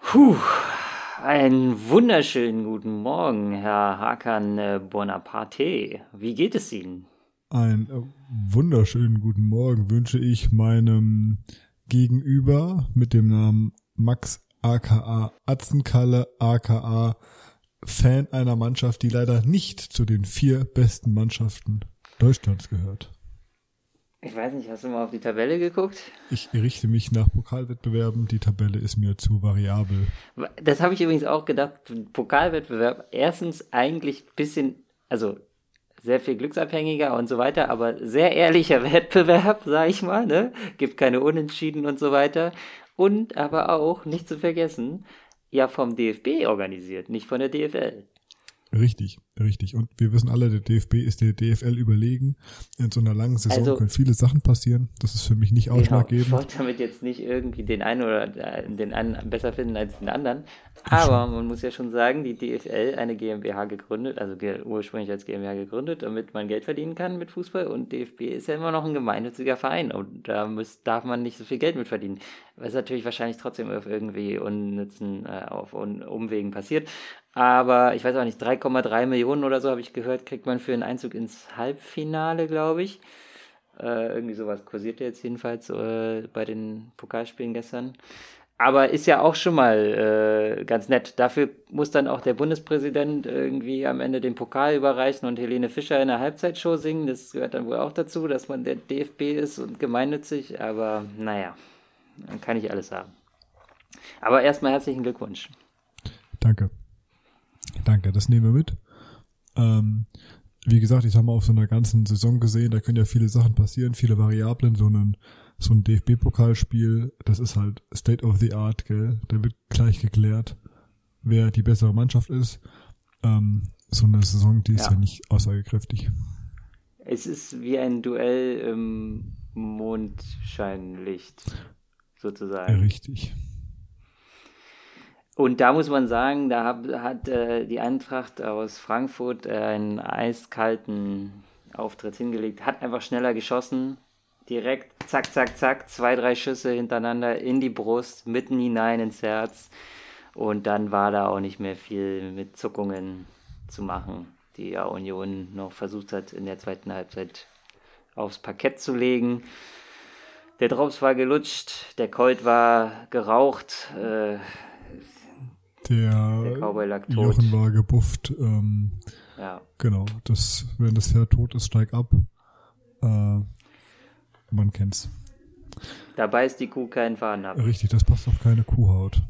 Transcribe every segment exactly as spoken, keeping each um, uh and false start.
Puh, einen wunderschönen guten Morgen, Herr Hakan äh, Bonaparte. Wie geht es Ihnen? Einen äh, wunderschönen guten Morgen wünsche ich meinem Gegenüber mit dem Namen Max aka Atzenkalle aka Fan einer Mannschaft, die leider nicht zu den vier besten Mannschaften Deutschlands gehört. Ich weiß nicht, hast du mal auf die Tabelle geguckt? Ich richte mich nach Pokalwettbewerben, die Tabelle ist mir zu variabel. Das habe ich übrigens auch gedacht. Pokalwettbewerb, erstens eigentlich ein bisschen, also sehr viel glücksabhängiger und so weiter, aber sehr ehrlicher Wettbewerb, sag ich mal, ne? Gibt keine Unentschieden und so weiter. Und aber auch, nicht zu vergessen, ja vom D F B organisiert, nicht von der D F L. Richtig, richtig. Und wir wissen alle, der D F B ist der D F L überlegen. In so einer langen Saison Also, können viele Sachen passieren. Das ist für mich nicht ausschlaggebend. Genau, ich wollte damit jetzt nicht irgendwie den einen oder den einen besser finden als den anderen. Aber man muss ja schon sagen, die D F L eine GmbH gegründet, also ursprünglich als GmbH gegründet, damit man Geld verdienen kann mit Fußball. Und D F B ist ja immer noch ein gemeinnütziger Verein. Und da muss, darf man nicht so viel Geld mit verdienen. Was natürlich wahrscheinlich trotzdem auf irgendwie unnützen, äh, auf Un- Umwegen passiert. Aber ich weiß auch nicht, drei Komma drei Millionen oder so habe ich gehört, kriegt man für einen Einzug ins Halbfinale, glaube ich. Äh, irgendwie sowas kursierte jetzt jedenfalls äh, bei den Pokalspielen gestern. Aber ist ja auch schon mal äh, ganz nett. Dafür muss dann auch der Bundespräsident irgendwie am Ende den Pokal überreichen und Helene Fischer in der Halbzeitshow singen. Das gehört dann wohl auch dazu, dass man der D F B ist und gemeinnützig. Aber naja, dann kann ich alles haben. Aber erstmal herzlichen Glückwunsch. Danke. Danke, das nehmen wir mit. Ähm, wie gesagt, ich habe mal auf so einer ganzen Saison gesehen, da können ja viele Sachen passieren, viele Variablen, so ein, so ein D F B-Pokalspiel, das ist halt State of the Art, gell? Da wird gleich geklärt, wer die bessere Mannschaft ist. Ähm, so eine Saison, die ist ja, ja nicht aussagekräftig. Es ist wie ein Duell im Mondscheinlicht, sozusagen. Ja, richtig. Und da muss man sagen, da hat, hat äh, die Eintracht aus Frankfurt äh, einen eiskalten Auftritt hingelegt, hat einfach schneller geschossen, direkt zack, zack, zack, zwei, drei Schüsse hintereinander in die Brust, mitten hinein ins Herz und dann war da auch nicht mehr viel mit Zuckungen zu machen, die ja Union noch versucht hat, in der zweiten Halbzeit aufs Parkett zu legen. Der Drops war gelutscht, der Colt war geraucht, äh, Der, der Jochen war gebufft. Ähm, ja. Genau, das, wenn das Pferd tot ist, steig ab. Äh, man kennt's. Da beißt die Kuh keinen Faden ab. Richtig, das passt auf keine Kuhhaut.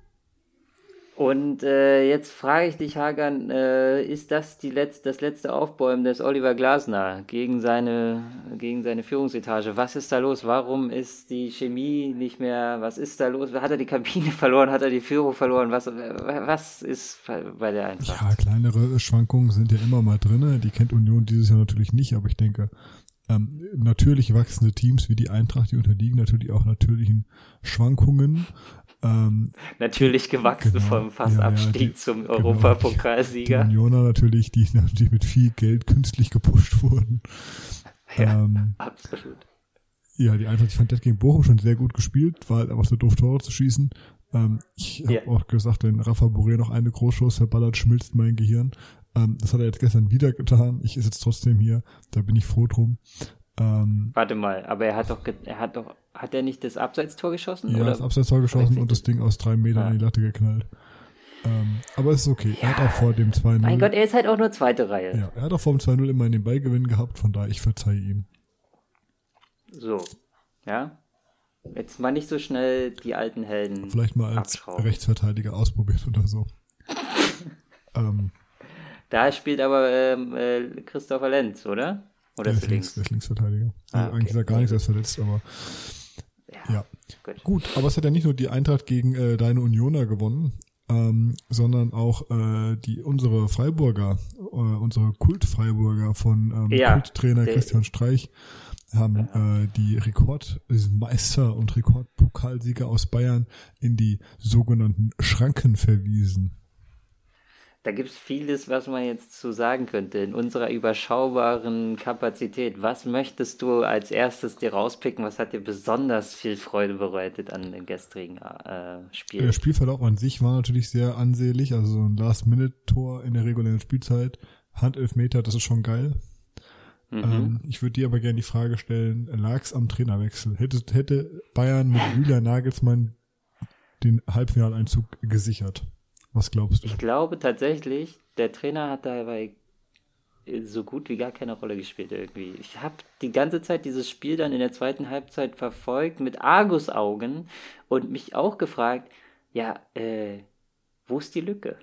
Und äh, jetzt frage ich dich, Hakan, äh, ist das die Letz-, das letzte Aufbäumen des Oliver Glasner gegen seine, gegen seine Führungsetage? Was ist da los? Warum ist die Chemie nicht mehr? Was ist da los? Hat er die Kabine verloren? Hat er die Führung verloren? Was, was ist bei der Eintracht? Ja, kleinere Schwankungen sind ja immer mal drin. Die kennt Union dieses Jahr natürlich nicht, aber ich denke, ähm, natürlich wachsende Teams wie die Eintracht, die unterliegen natürlich auch natürlichen Schwankungen. Ähm, natürlich gewachsen genau, vom fast ja, Abstieg ja, die, zum genau, Europapokalsieger. Die Unioner natürlich, die natürlich mit viel Geld künstlich gepusht wurden. Ja, ähm, absolut. Ja, die Eintracht, ich fand das gegen Bochum schon sehr gut gespielt, war halt einfach so doof, Tore zu schießen. Ähm, ich habe ja. auch gesagt, wenn Rafa Borré noch eine Großchance verballert, schmilzt mein Gehirn. Ähm, das hat er jetzt gestern wieder getan. Ich ist jetzt trotzdem hier, da bin ich froh drum. Ähm, Warte mal, aber er hat doch, er hat doch, hat er nicht das Abseitstor geschossen? Ja, oder? das Abseitstor geschossen und das Ding aus drei Metern ah. in die Latte geknallt. Ähm, aber es ist okay. Ja, er hat auch vor dem zwei null. Mein Gott, er ist halt auch nur zweite Reihe. Ja, er hat auch vor dem zwei null immer den Ballgewinn gehabt, von daher ich verzeihe ihm. So, ja. Jetzt mal nicht so schnell die alten Helden. Vielleicht mal als Rechtsverteidiger ausprobieren oder so. ähm, da spielt aber ähm, äh, Christopher Lenz, oder? Oder der ist ist links, der ist Linksverteidiger. Ah, also okay. Eigentlich ist er gar nichts, er ist verletzt, aber ja. ja. Gut. Gut, aber es hat ja nicht nur die Eintracht gegen äh, deine Unioner gewonnen, ähm, sondern auch äh, die unsere Freiburger, äh, unsere Kult-Freiburger von ähm, ja, Kulttrainer Christian Streich haben ja. äh, die Rekordmeister und Rekordpokalsieger aus Bayern in die sogenannten Schranken verwiesen. Da gibt es vieles, was man jetzt zu sagen könnte in unserer überschaubaren Kapazität. Was möchtest du als erstes dir rauspicken? Was hat dir besonders viel Freude bereitet an dem gestrigen äh, Spiel? Der Spielverlauf an sich war natürlich sehr ansehlich, also so ein Last-Minute-Tor in der regulären Spielzeit, Handelfmeter, das ist schon geil. Mhm. Ähm, ich würde dir aber gerne die Frage stellen, lag es am Trainerwechsel? Hätte, hätte Bayern mit Julian Nagelsmann den Halbfinaleinzug gesichert? Was glaubst du? Ich glaube tatsächlich, der Trainer hat dabei so gut wie gar keine Rolle gespielt irgendwie. Ich habe die ganze Zeit dieses Spiel dann in der zweiten Halbzeit verfolgt mit Argusaugen und mich auch gefragt, ja, äh, wo ist die Lücke?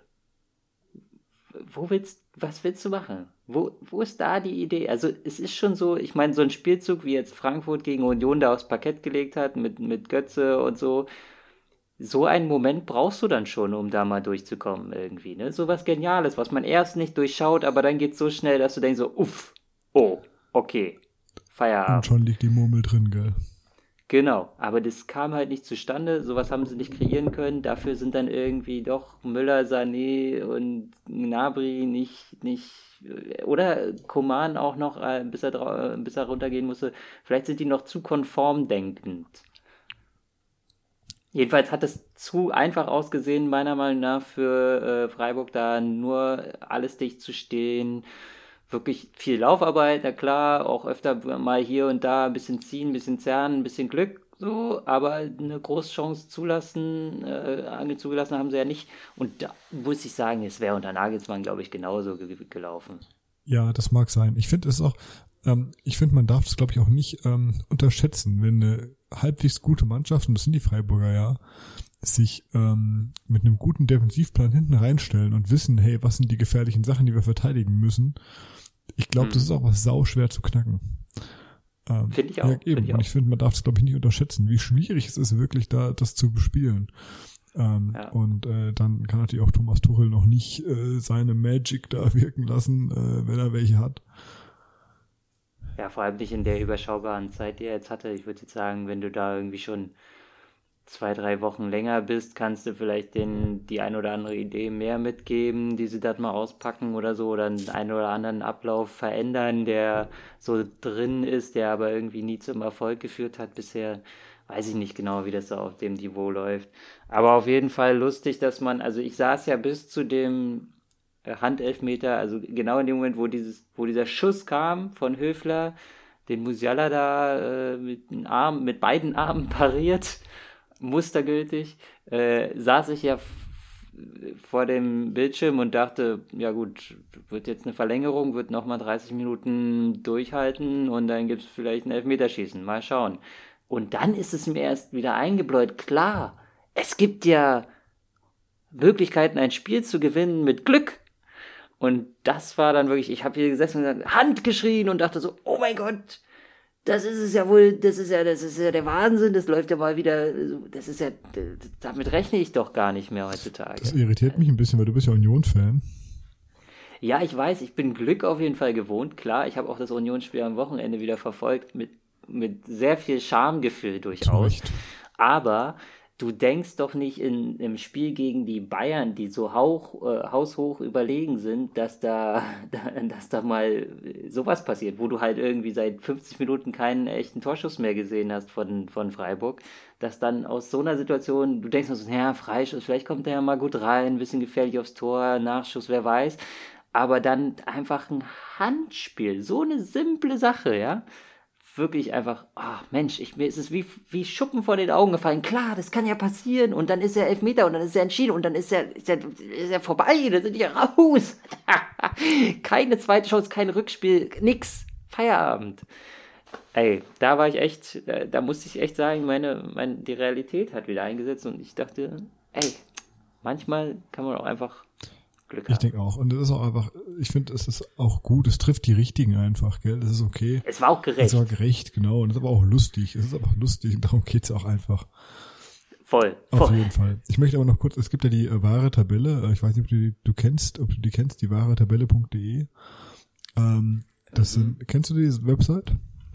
Wo willst, was willst du machen? Wo, wo ist da die Idee? Also es ist schon so, ich meine, so ein Spielzug, wie jetzt Frankfurt gegen Union da aufs Parkett gelegt hat, mit, mit Götze und so, so einen Moment brauchst du dann schon, um da mal durchzukommen irgendwie, ne? So was Geniales, was man erst nicht durchschaut, aber dann geht's so schnell, dass du denkst so, uff, oh, okay, Feierabend. Und schon liegt die Murmel drin, gell? Genau, aber das kam halt nicht zustande, sowas haben sie nicht kreieren können, dafür sind dann irgendwie doch Müller, Sané und Gnabry nicht, nicht, oder Coman auch noch, bis er, bis er runtergehen musste, vielleicht sind die noch zu konform denkend. Jedenfalls hat es zu einfach ausgesehen, meiner Meinung nach, für äh, Freiburg da nur alles dicht zu stehen. Wirklich viel Laufarbeit, na klar, auch öfter mal hier und da ein bisschen ziehen, ein bisschen zerren, ein bisschen Glück, so, aber eine Großchance zulassen, äh, zugelassen haben sie ja nicht. Und da muss ich sagen, es wäre unter Nagelsmann, glaube ich, genauso ge- gelaufen. Ja, das mag sein. Ich finde es auch, ähm, ich finde, man darf es, glaube ich, auch nicht ähm, unterschätzen, wenn eine halbwegs gute Mannschaft, und das sind die Freiburger ja, sich ähm, mit einem guten Defensivplan hinten reinstellen und wissen, hey, was sind die gefährlichen Sachen, die wir verteidigen müssen. Ich glaube, hm. das ist auch was sauschwer zu knacken. Ähm, finde ich auch. Ja, eben. Find ich und ich finde, man darf es, glaube ich, nicht unterschätzen, wie schwierig es ist, wirklich da das zu bespielen. Ähm, ja. Und äh, dann kann natürlich auch Thomas Tuchel noch nicht äh, seine Magic da wirken lassen, äh, wenn er welche hat. Ja, vor allem nicht in der überschaubaren Zeit, die er jetzt hatte. Ich würde jetzt sagen, wenn du da irgendwie schon zwei, drei Wochen länger bist, kannst du vielleicht den, die ein oder andere Idee mehr mitgeben, die sie dann mal auspacken oder so, oder einen ein oder anderen Ablauf verändern, der so drin ist, der aber irgendwie nie zum Erfolg geführt hat bisher. Weiß ich nicht genau, wie das so auf dem Niveau läuft. Aber auf jeden Fall lustig, dass man, also ich saß ja bis zu dem Handelfmeter, also genau in dem Moment, wo dieses, wo dieser Schuss kam von Höfler, den Musiala da äh, mit, den Arm, mit beiden Armen pariert, mustergültig, äh, saß ich ja f- vor dem Bildschirm und dachte, ja gut, wird jetzt eine Verlängerung, wird nochmal dreißig Minuten durchhalten und dann gibt es vielleicht ein Elfmeterschießen, mal schauen. Und dann ist es mir erst wieder eingebläut, klar, es gibt ja Möglichkeiten, ein Spiel zu gewinnen mit Glück. Und das war dann wirklich, ich habe hier gesessen und gesagt, Hand geschrien und dachte so, oh mein Gott, das ist es ja wohl, das ist ja, das ist ja der Wahnsinn, das läuft ja mal wieder, das ist ja, damit rechne ich doch gar nicht mehr heutzutage. Das irritiert mich ein bisschen, weil du bist ja Union-Fan. Ja, ich weiß, ich bin Glück auf jeden Fall gewohnt, klar, ich habe auch das Unionsspiel am Wochenende wieder verfolgt, mit, mit sehr viel Schamgefühl durchaus, aber du denkst doch nicht in, im Spiel gegen die Bayern, die so hauch, äh, haushoch überlegen sind, dass da, da, dass da mal sowas passiert, wo du halt irgendwie seit fünfzig Minuten keinen echten Torschuss mehr gesehen hast von, von Freiburg, dass dann aus so einer Situation, du denkst noch so, ja, Freischuss, vielleicht kommt der ja mal gut rein, ein bisschen gefährlich aufs Tor, Nachschuss, wer weiß, aber dann einfach ein Handspiel, so eine simple Sache, ja, wirklich einfach, ach oh Mensch, ich, mir ist es wie, wie Schuppen vor den Augen gefallen. Klar, das kann ja passieren und dann ist er Elfmeter und dann ist er entschieden und dann ist er, ist er, ist er vorbei, dann sind die raus. Keine zweite Chance, kein Rückspiel, nix. Feierabend. Ey, da war ich echt, da, da musste ich echt sagen, meine, meine, die Realität hat wieder eingesetzt und ich dachte, ey, manchmal kann man auch einfach Glück haben. Ich denke auch. Und es ist auch einfach, ich finde, es ist auch gut, es trifft die Richtigen einfach, gell? Das ist okay. Es war auch gerecht. Es war gerecht, genau. Und es ist aber auch lustig. Es ist aber auch lustig und darum geht's auch einfach. Voll. Auf voll. jeden Fall. Ich möchte aber noch kurz, es gibt ja die äh, wahre Tabelle. Ich weiß nicht, ob du die du kennst, ob du die kennst, die wahre Tabelle punkt de. Ähm, das sind, mhm. Kennst du diese Website?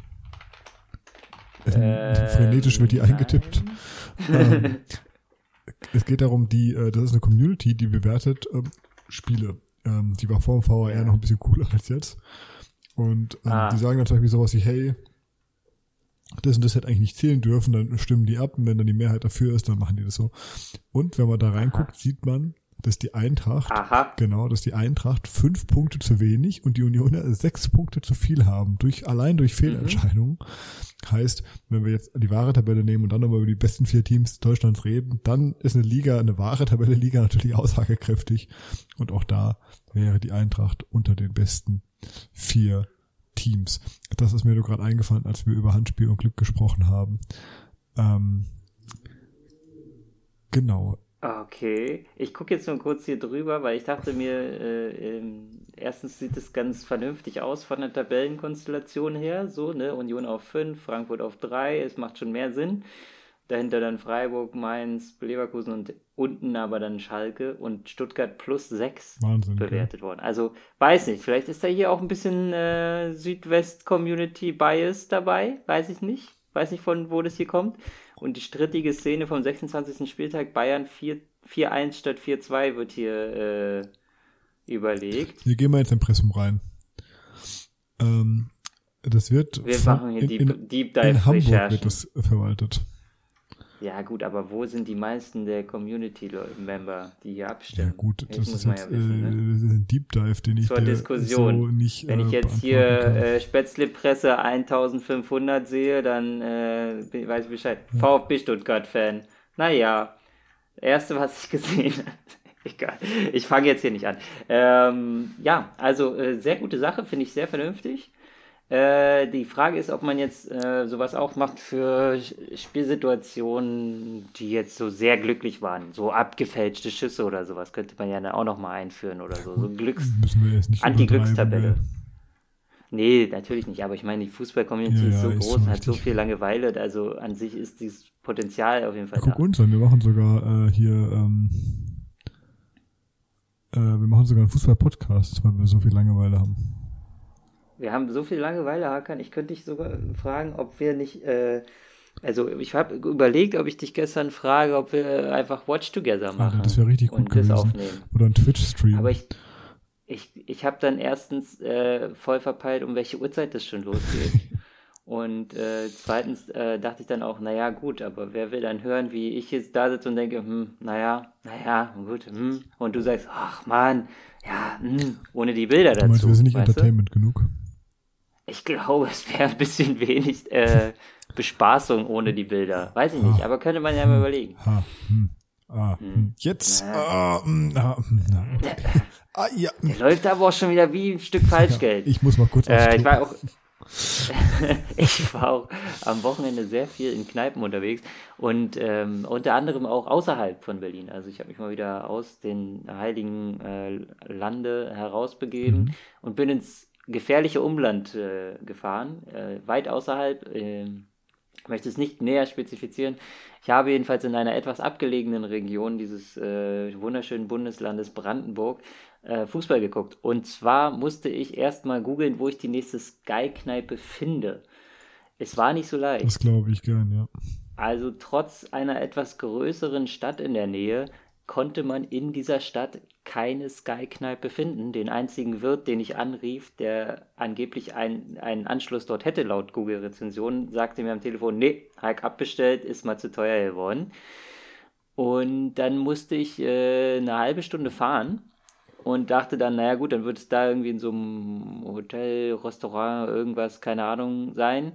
Ähm, frenetisch wird die nein. eingetippt. ähm, es geht darum, die, äh, das ist eine Community, die bewertet, ähm, Spiele. Ähm, die war vor dem V A R noch ein bisschen cooler als jetzt. Und ähm, Ah. die sagen dann zum Beispiel sowas wie, hey, das und das hätte eigentlich nicht zählen dürfen, dann stimmen die ab und wenn dann die Mehrheit dafür ist, dann machen die das so. Und wenn man da reinguckt, Aha. sieht man, dass die Eintracht, Aha. genau, dass die Eintracht fünf Punkte zu wenig und die Unioner sechs Punkte zu viel haben, durch, allein durch Fehlentscheidungen. Mhm. Heißt, wenn wir jetzt die wahre Tabelle nehmen und dann nochmal über die besten vier Teams Deutschlands reden, dann ist eine Liga, eine wahre Tabelle Liga natürlich aussagekräftig und auch da wäre die Eintracht unter den besten vier Teams. Das ist mir nur gerade eingefallen, als wir über Handspiel und Glück gesprochen haben. Ähm, genau. Okay, ich gucke jetzt nur kurz hier drüber, weil ich dachte mir, äh, ähm, erstens sieht es ganz vernünftig aus von der Tabellenkonstellation her, so, ne, Union auf fünf, Frankfurt auf drei, es macht schon mehr Sinn. Dahinter dann Freiburg, Mainz, Leverkusen und unten aber dann Schalke und Stuttgart plus sechs Wahnsinn, bewertet okay. worden. Also, weiß nicht, vielleicht ist da hier auch ein bisschen äh, Südwest-Community-Bias dabei, weiß ich nicht. Weiß nicht, von wo das hier kommt. Und die strittige Szene vom sechsundzwanzigsten Spieltag, Bayern vier eins statt vier zwei wird hier äh, überlegt. Wir gehen mal ins Impressum rein. Ähm, das wird Wir von, machen hier in, Deep, in, Deep Dive in Hamburg Recherchen. wird das verwaltet. Ja gut, aber wo sind die meisten der Community-Member, die hier abstimmen? Ja gut, das, das muss ist man jetzt ja wissen, äh, ne? das ist ein Deep Dive, den ich Zur dir Diskussion. so nicht Wenn ich äh, jetzt hier beantworten kann. äh, Spätzle-Presse eintausendfünfhundert sehe, dann äh, weiß ich Bescheid. Ja. VfB Stuttgart-Fan. Naja, erste, was ich gesehen habe. Egal, ich fange jetzt hier nicht an. Ähm, ja, also äh, sehr gute Sache, finde ich sehr vernünftig. Äh, die Frage ist, ob man jetzt äh, sowas auch macht für Spielsituationen, die jetzt so sehr glücklich waren. So abgefälschte Schüsse oder sowas könnte man ja dann auch nochmal einführen oder so. So Glücks Müssen wir jetzt nicht Anti-Glückstabelle. übertreiben, Nee, natürlich nicht, aber ich meine, die Fußball-Community Ja, ist so ja, ist groß schon und hat so richtig. viel Langeweile, also an sich ist dieses Potenzial auf jeden Fall Guck da. uns an, wir machen sogar äh, hier ähm, äh, wir machen sogar einen Fußball-Podcast, weil wir so viel Langeweile haben. Wir haben so viel Langeweile, Hakan, ich könnte dich sogar fragen, ob wir nicht, äh, also ich habe überlegt, ob ich dich gestern frage, ob wir einfach Watch Together machen. Alter, das wäre richtig gut und das gewesen. aufnehmen. Oder ein Twitch-Stream. Aber ich, ich, ich habe dann erstens äh, voll verpeilt, um welche Uhrzeit das schon losgeht. Und äh, zweitens äh, dachte ich dann auch, naja, gut, aber wer will dann hören, wie ich jetzt da sitze und denke, hm, naja, naja, gut, hm. Und du sagst, ach Mann, ja, hm, ohne die Bilder dazu. Du meinst, wir sind nicht weißt du? Entertainment genug? Ich glaube, es wäre ein bisschen wenig äh, Bespaßung ohne die Bilder. Weiß ich nicht, aber könnte man ja mal überlegen. Ha, hm, ah, hm. Hm. Jetzt, Na. ah, hm, ah, hm, na, okay. ah, ja, hm. Der läuft aber auch schon wieder wie ein Stück Falschgeld. Ich muss mal kurz aufs Äh, ich Klo. war auch ich war auch am Wochenende sehr viel in Kneipen unterwegs und ähm, unter anderem auch außerhalb von Berlin. Also ich habe mich mal wieder aus den heiligen äh, Lande herausbegeben Mhm. und bin ins gefährliche Umland äh, gefahren, äh, weit außerhalb. Äh, ich möchte es nicht näher spezifizieren. Ich habe jedenfalls in einer etwas abgelegenen Region dieses äh, wunderschönen Bundeslandes Brandenburg äh, Fußball geguckt. Und zwar musste ich erstmal googeln, wo ich die nächste Sky-Kneipe finde. Es war nicht so leicht. Das glaube ich gern, ja. Also trotz einer etwas größeren Stadt in der Nähe konnte man in dieser Stadt keine Sky-Kneipe finden. Den einzigen Wirt, den ich anrief, der angeblich ein, einen Anschluss dort hätte, laut Google-Rezensionen, sagte mir am Telefon, nee, Hulk abbestellt, ist mal zu teuer geworden. Und dann musste ich äh, eine halbe Stunde fahren und dachte dann, naja gut, dann wird es da irgendwie in so einem Hotel, Restaurant, irgendwas, keine Ahnung, sein.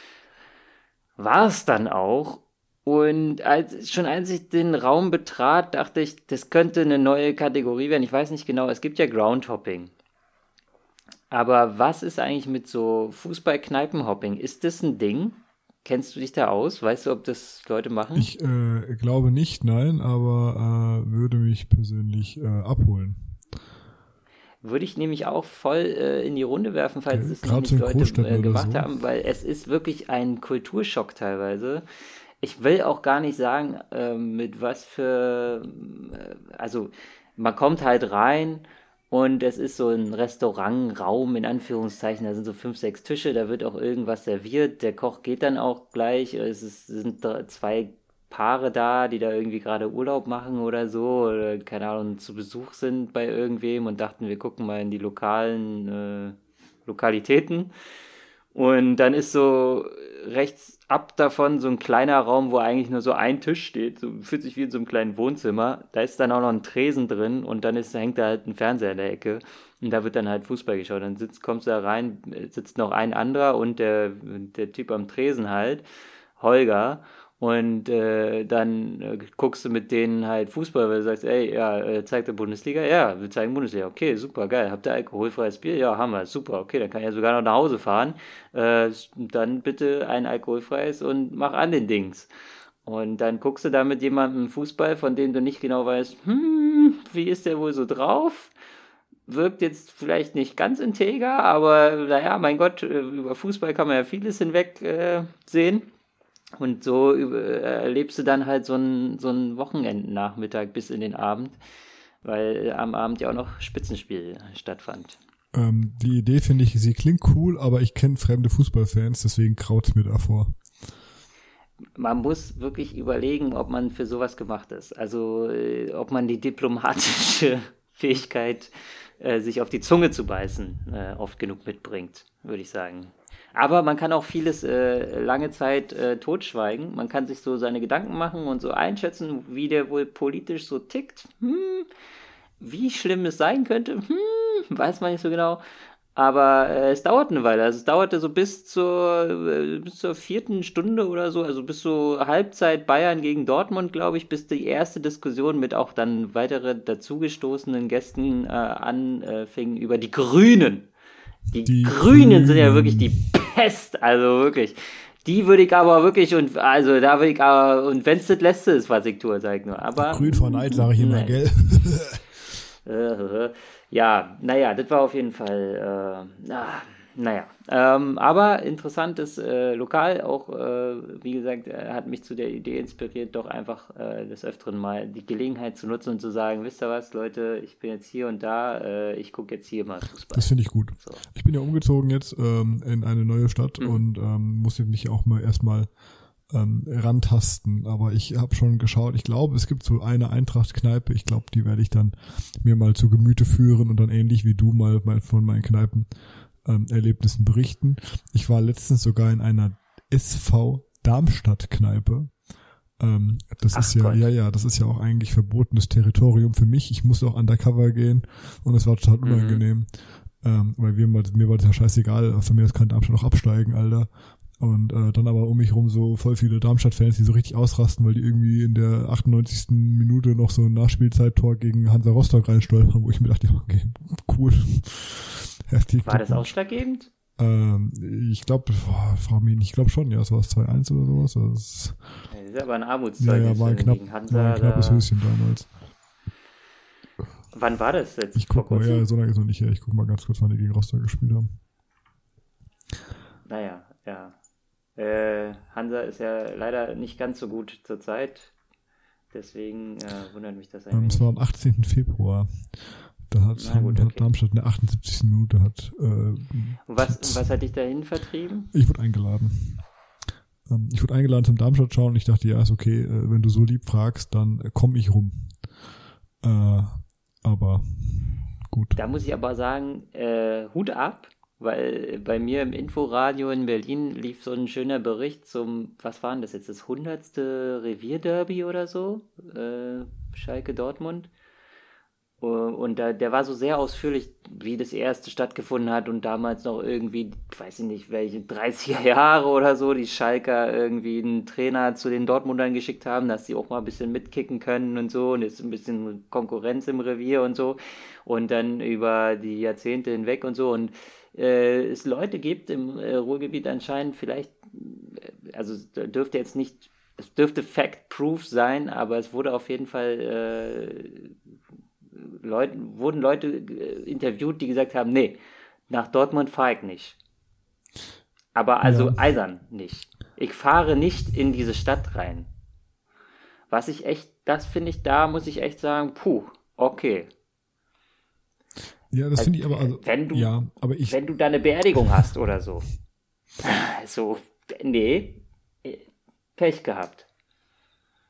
War es dann auch. Und als, schon als ich den Raum betrat, dachte ich, das könnte eine neue Kategorie werden. Ich weiß nicht genau, es gibt ja Groundhopping. Aber was ist eigentlich mit so Fußball-Kneipenhopping? Ist das ein Ding? Kennst du dich da aus? Weißt du, ob das Leute machen? Ich äh, glaube nicht, nein, aber äh, würde mich persönlich äh, abholen. Würde ich nämlich auch voll äh, in die Runde werfen, falls Okay, es gerade nicht so in Leute Großstädten äh, oder gemacht so. haben, weil es ist wirklich ein Kulturschock teilweise. Ich will auch gar nicht sagen, äh, mit was für, äh, also man kommt halt rein und es ist so ein Restaurantraum in Anführungszeichen, da sind so fünf, sechs Tische, da wird auch irgendwas serviert, der Koch geht dann auch gleich, es ist, sind da zwei Paare da, die da irgendwie gerade Urlaub machen oder so, oder keine Ahnung, zu Besuch sind bei irgendwem und dachten, wir gucken mal in die lokalen äh, Lokalitäten. Und dann ist so rechts ab davon so ein kleiner Raum, wo eigentlich nur so ein Tisch steht, so fühlt sich wie in so einem kleinen Wohnzimmer. Da ist dann auch noch ein Tresen drin und dann ist, hängt da halt ein Fernseher in der Ecke und da wird dann halt Fußball geschaut. Dann sitzt, kommst du da rein, sitzt noch ein anderer und der, der Typ am Tresen halt, Holger. Und äh, dann äh, guckst du mit denen halt Fußball, weil du sagst, ey, ja, äh, zeigt der Bundesliga? Ja, wir zeigen Bundesliga. Okay, super, geil. Habt ihr alkoholfreies Bier? Ja, haben wir. Super, okay, dann kann ich ja sogar noch nach Hause fahren. Äh, dann bitte ein alkoholfreies und mach an den Dings. Und dann guckst du da mit jemandem Fußball, von dem du nicht genau weißt, hm, wie ist der wohl so drauf? Wirkt jetzt vielleicht nicht ganz integer, aber naja, mein Gott, über Fußball kann man ja vieles hinweg äh, sehen. Und so äh, erlebst du dann halt so einen so einen Wochenendnachmittag bis in den Abend, weil am Abend ja auch noch Spitzenspiel stattfand. Ähm, die Idee finde ich, sie klingt cool, aber ich kenne fremde Fußballfans, deswegen kraut's mir davor. Man muss wirklich überlegen, ob man für sowas gemacht ist. Also äh, ob man die diplomatische Fähigkeit, äh, sich auf die Zunge zu beißen, äh, oft genug mitbringt, würde ich sagen. Aber man kann auch vieles äh, lange Zeit äh, totschweigen. Man kann sich so seine Gedanken machen und so einschätzen, wie der wohl politisch so tickt. Hm, wie schlimm es sein könnte, hm, weiß man nicht so genau. Aber äh, es dauert eine Weile. Also es dauerte so bis zur, äh, bis zur vierten Stunde oder so, also bis so Halbzeit Bayern gegen Dortmund, glaube ich, bis die erste Diskussion mit auch dann weitere dazugestoßenen Gästen äh, anfing über die Grünen. Die, die Grünen, Grünen sind ja wirklich die Pest, also wirklich. Die würde ich aber wirklich, und also da würde ich aber, und wenn es das Letzte ist, was ich tue, sag ich nur. Aber, Grün vor Neid, sage ich immer, gell? Ja, naja, das war auf jeden Fall, äh, ah, naja. Ähm, aber interessantes äh, Lokal, auch, äh, wie gesagt, äh, hat mich zu der Idee inspiriert, doch einfach äh, des Öfteren mal die Gelegenheit zu nutzen und zu sagen, wisst ihr was, Leute, ich bin jetzt hier und da, äh, ich gucke jetzt hier mal Fußball. Das finde ich gut. So. Ich bin ja umgezogen jetzt ähm, in eine neue Stadt mhm. und ähm, muss jetzt nicht auch mal erstmal ähm, rantasten, aber ich habe schon geschaut, ich glaube, es gibt so eine Eintracht-Kneipe, ich glaube, die werde ich dann mir mal zu Gemüte führen und dann ähnlich wie du mal, mal von meinen Kneipen ähm, Erlebnissen berichten. Ich war letztens sogar in einer S V Darmstadt-Kneipe. Ähm, das Ach ist ja, Gott. ja, ja, das ist ja auch eigentlich verbotenes Territorium für mich. Ich musste auch undercover gehen und es war total mhm. unangenehm, ähm, weil wir, mir war das ja scheißegal, für mich das kann Darmstadt auch absteigen, Alter. Und äh, dann aber um mich rum so voll viele Darmstadt-Fans, die so richtig ausrasten, weil die irgendwie in der achtundneunzigsten Minute noch so ein Nachspielzeittor gegen Hansa Rostock reinstolpern, wo ich mir dachte, ja, okay, cool. Heftig. War das ausschlaggebend? Ähm, ich glaube, frag mich nicht, ich glaube schon, ja, es war zwei eins oder sowas. Das ist, ja, das ist aber ein Armutszeugnis. Ja, ja, war ein, knapp, Hansa, war ein knappes Höschen damals. Wann war das jetzt? Ich guck mal, ja, so lange ist noch nicht her. Ich guck mal ganz kurz, wann die gegen Rostock gespielt haben. Naja, ja. Äh, Hansa ist ja leider nicht ganz so gut zur Zeit. Deswegen äh, wundert mich das eigentlich. Ähm, es war am achtzehnten Februar. Da hat, Na gut, okay. hat Darmstadt in der achtundsiebzigsten Minute hat. Äh, Und was, was hat dich dahin vertrieben? Ich wurde eingeladen. Ähm, ich wurde eingeladen zum Darmstadt schauen und ich dachte, ja, ist okay, äh, wenn du so lieb fragst, dann äh, komme ich rum. Äh, aber gut. Da muss ich aber sagen, äh, Hut ab. Weil bei mir im Inforadio in Berlin lief so ein schöner Bericht zum, was war denn das jetzt, das hundertste Revierderby oder so, äh, Schalke Dortmund. Und da, der war so sehr ausführlich, wie das erste stattgefunden hat und damals noch irgendwie, weiß ich nicht, welche dreißiger Jahre oder so, die Schalker irgendwie einen Trainer zu den Dortmundern geschickt haben, dass die auch mal ein bisschen mitkicken können und so und jetzt ein bisschen Konkurrenz im Revier und so und dann über die Jahrzehnte hinweg und so und äh, es Leute gibt im äh, Ruhrgebiet anscheinend vielleicht, also es dürfte jetzt nicht, es dürfte Fact-Proof sein, aber es wurde auf jeden Fall äh, Leuten, wurden Leute äh, interviewt, die gesagt haben, nee, nach Dortmund fahre ich nicht. Aber also ja. eisern nicht. Ich fahre nicht in diese Stadt rein. Was ich echt, das finde ich, da muss ich echt sagen, puh, okay. Ja, das finde ich aber, also, wenn du, ja, aber ich, wenn du da eine Beerdigung hast oder so. So, nee, Pech gehabt.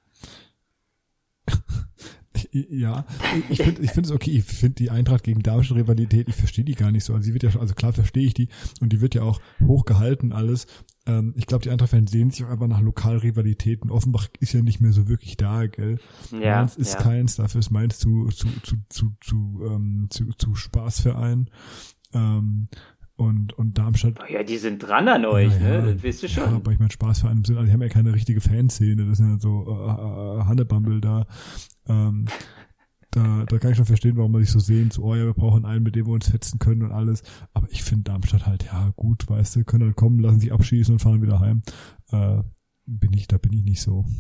Ja, ich finde ich finde es okay, ich finde die Eintracht gegen Darmstadt-Rivalität, ich verstehe die gar nicht so. Also sie wird ja, also klar verstehe ich die und die wird ja auch hochgehalten alles. Ähm, ich glaube, die Eintracht-Fans sehen sich auch einfach nach Lokalrivalitäten. Offenbach ist ja nicht mehr so wirklich da, gell? Ja, Mainz ist ja. keins, dafür ist Mainz zu, zu, zu, zu, zu, ähm, zu, zu Spaßverein. Ähm, und, und Darmstadt. Oh ja, die sind dran an euch, ja, ne? ja, Das weißt du schon. Ja, aber ich meine, Spaßvereine sind, also die haben ja keine richtige Fanszene, das sind ja so äh, äh, Hannebumble da. Ähm, da, da kann ich schon verstehen, warum man sich so sehnt, so, oh ja, wir brauchen einen, mit dem wir uns fetzen können und alles. Aber ich finde Darmstadt halt, ja, gut, weißt du, können halt kommen, lassen sich abschießen und fahren wieder heim. Äh, bin ich, da bin ich nicht so.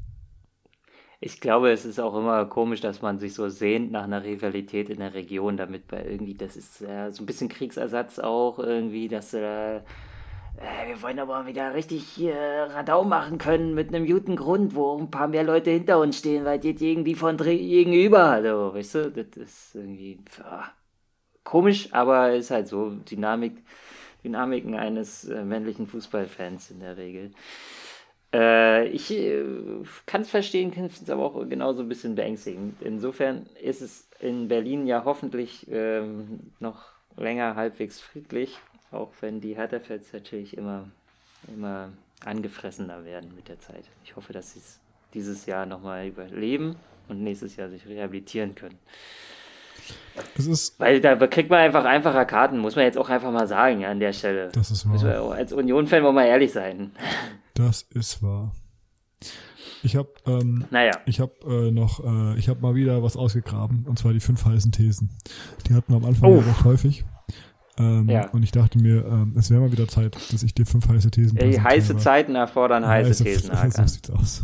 Ich glaube, es ist auch immer komisch, dass man sich so sehnt nach einer Rivalität in der Region, damit bei irgendwie, das ist äh, so ein bisschen Kriegsersatz auch irgendwie, dass äh, äh, wir wollen aber wieder richtig äh, Radau machen können mit einem guten Grund, wo ein paar mehr Leute hinter uns stehen, weil die irgendwie von dre- gegenüber, also, weißt du, das ist irgendwie ja, komisch, aber ist halt so Dynamik, Dynamiken eines äh, männlichen Fußballfans in der Regel. Äh, ich äh, kann es verstehen, kann es aber auch genauso ein bisschen beängstigend. Insofern ist es in Berlin ja hoffentlich ähm, noch länger halbwegs friedlich, auch wenn die Hertha-Fans natürlich immer, immer angefressener werden mit der Zeit. Ich hoffe, dass sie es dieses Jahr nochmal überleben und nächstes Jahr sich rehabilitieren können. Es ist, Weil da kriegt man einfach einfacher Karten, muss man jetzt auch einfach mal sagen, ja, an der Stelle. das ist Müssen wir wahr. auch als Union-Fan wollen wir ehrlich sein. Das ist wahr. Ich habe ähm, Naja. ich habe äh, noch, äh, ich habe mal wieder was ausgegraben, und zwar die fünf heißen Thesen. Die hatten wir am Anfang Oh. ja recht häufig. Ähm, Ja. Und ich dachte mir, ähm, es wäre mal wieder Zeit, dass ich dir fünf heiße Thesen Ey, präsentiere. heiße Zeiten erfordern heiße Thesen, So Hakan. sieht's aus.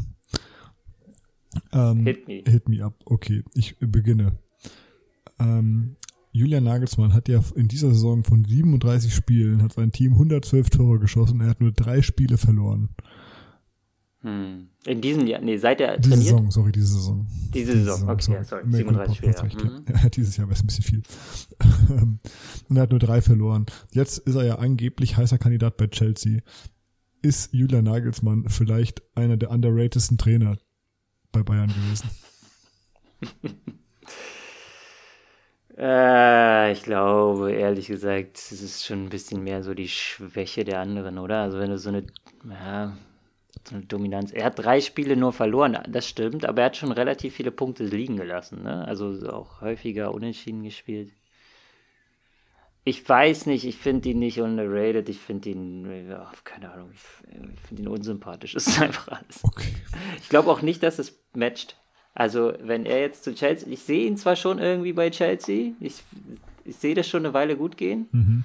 Ähm, Hit me. Hit me up. Okay, ich beginne. Ähm, Julian Nagelsmann hat ja in dieser Saison von siebenunddreißig Spielen, hat sein Team hundertzwölf Tore geschossen, er hat nur drei Spiele verloren. Hm. In diesem Jahr, nee, seit er Diese trainiert? Saison, sorry, diese Saison. Diese Saison, okay, ja, sorry, Mehr siebenunddreißig Glück, Spiele, recht, ja. ja. Ja, dieses Jahr wäre es ein bisschen viel. Und er hat nur drei verloren. Jetzt ist er ja angeblich heißer Kandidat bei Chelsea. Ist Julian Nagelsmann vielleicht einer der underratedsten Trainer bei Bayern gewesen? Äh, ich glaube, ehrlich gesagt, es ist schon ein bisschen mehr so die Schwäche der anderen, oder? Also wenn du so eine, ja, so eine Dominanz. Er hat drei Spiele nur verloren, das stimmt, aber er hat schon relativ viele Punkte liegen gelassen, ne? Also auch häufiger unentschieden gespielt. Ich weiß nicht, ich finde ihn nicht underrated, ich finde ihn, ja, keine Ahnung, ich, ich finde ihn unsympathisch, das ist einfach alles. Okay. Ich glaube auch nicht, dass es matcht. Also, wenn er jetzt zu Chelsea, ich sehe ihn zwar schon irgendwie bei Chelsea, ich, ich sehe das schon eine Weile gut gehen. Mhm.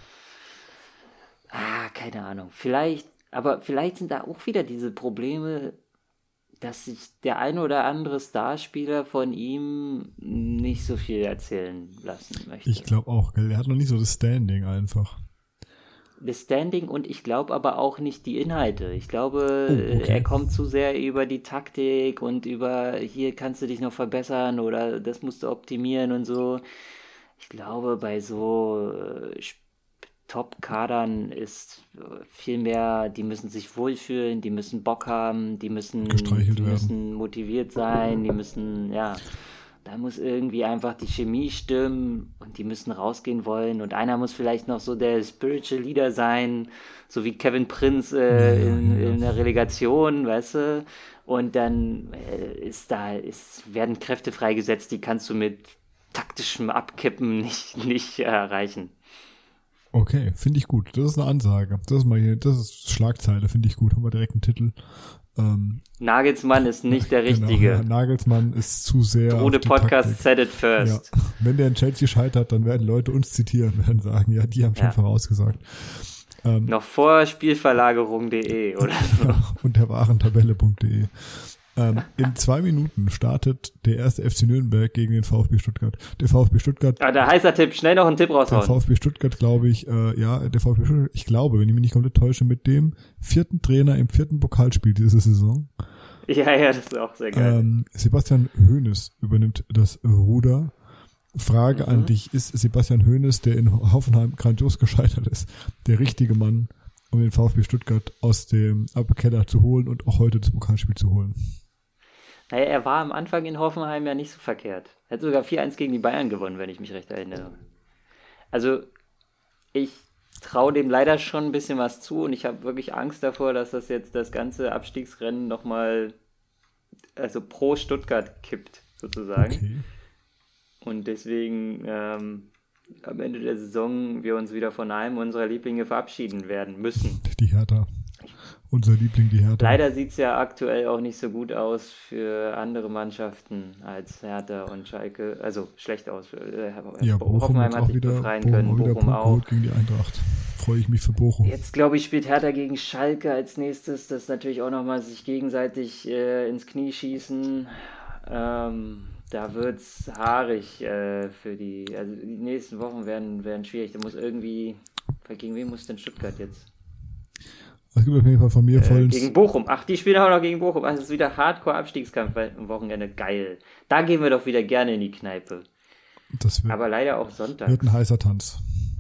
Ah, keine Ahnung, vielleicht, aber vielleicht sind da auch wieder diese Probleme, dass sich der ein oder andere Starspieler von ihm nicht so viel erzählen lassen möchte. Ich glaube auch, gell? Er hat noch nicht so das Standing einfach. Das Standing und ich glaube aber auch nicht die Inhalte. Ich glaube, Oh, okay. er kommt zu sehr über die Taktik und über hier kannst du dich noch verbessern oder das musst du optimieren und so. Ich glaube, bei so äh, Top-Kadern ist äh, viel mehr, die müssen sich wohlfühlen, die müssen Bock haben, die müssen, Gestreichelt die werden. müssen motiviert sein, die müssen, ja, da muss irgendwie einfach die Chemie stimmen und die müssen rausgehen wollen und einer muss vielleicht noch so der Spiritual Leader sein, so wie Kevin Prince äh, Ja, in, ja. in der Relegation, weißt du, und dann äh, ist da, ist, werden Kräfte freigesetzt, die kannst du mit taktischem Abkippen nicht, nicht äh, erreichen. Okay, finde ich gut. Das ist eine Ansage. Das ist mal hier, das ist Schlagzeile, finde ich gut. Haben wir direkt einen Titel. Ähm, Nagelsmann ist nicht der genau, Richtige. ja, Nagelsmann ist zu sehr. Ohne auf die Podcast Taktik. said it first. Ja. Wenn der in Chelsea scheitert, dann werden Leute uns zitieren, werden sagen, ja, die haben schon Ja. vorausgesagt. Ähm, Noch vor Spielverlagerung punkt de oder so. ja, und der Warentabelle punkt de. Ähm, in zwei Minuten startet der erste F C Nürnberg gegen den VfB Stuttgart. Der VfB Stuttgart, Ah, der heißer Tipp, schnell noch einen Tipp der raushauen. VfB Stuttgart, glaube ich, äh, ja, der VfB Stuttgart, ich glaube, wenn ich mich nicht komplett täusche, mit dem vierten Trainer im vierten Pokalspiel diese Saison. Ja, ja, das ist auch sehr geil. Ähm, Sebastian Hoeneß übernimmt das Ruder. Frage Mhm. an dich, ist Sebastian Hoeneß, der in Hoffenheim grandios gescheitert ist, der richtige Mann, um den VfB Stuttgart aus dem Keller zu holen und auch heute das Pokalspiel zu holen? Naja, er war am Anfang in Hoffenheim ja nicht so verkehrt. Er hat sogar vier eins gegen die Bayern gewonnen, wenn ich mich recht erinnere. Also, ich traue dem leider schon ein bisschen was zu und ich habe wirklich Angst davor, dass das jetzt das ganze Abstiegsrennen nochmal, also pro Stuttgart kippt, sozusagen. Okay. Und deswegen ähm, am Ende der Saison wir uns wieder von einem unserer Lieblinge verabschieden werden müssen. Die Hertha. Unser Liebling, die Hertha. Leider sieht es ja aktuell auch nicht so gut aus für andere Mannschaften als Hertha und Schalke. Also schlecht aus. Äh, ja, Bochum Hoffenheim hat hat sich wieder, befreien Bochum können, wieder Bochum auch. gegen die Eintracht. Freue ich mich für Bochum. Jetzt, glaube ich, spielt Hertha gegen Schalke als nächstes. Das natürlich auch nochmal sich gegenseitig äh, ins Knie schießen. Ähm, da wird es haarig äh, für die... Also die nächsten Wochen werden, werden schwierig. Da muss irgendwie... Gegen wen muss denn Stuttgart jetzt? Es gibt auf jeden Fall von mir voll. Äh, gegen Bochum. Ach, die spielen auch noch gegen Bochum. Also es ist wieder Hardcore-Abstiegskampf am Wochenende. Geil. Da gehen wir doch wieder gerne in die Kneipe. Das wird, aber leider auch Sonntag. Wird ein heißer Tanz.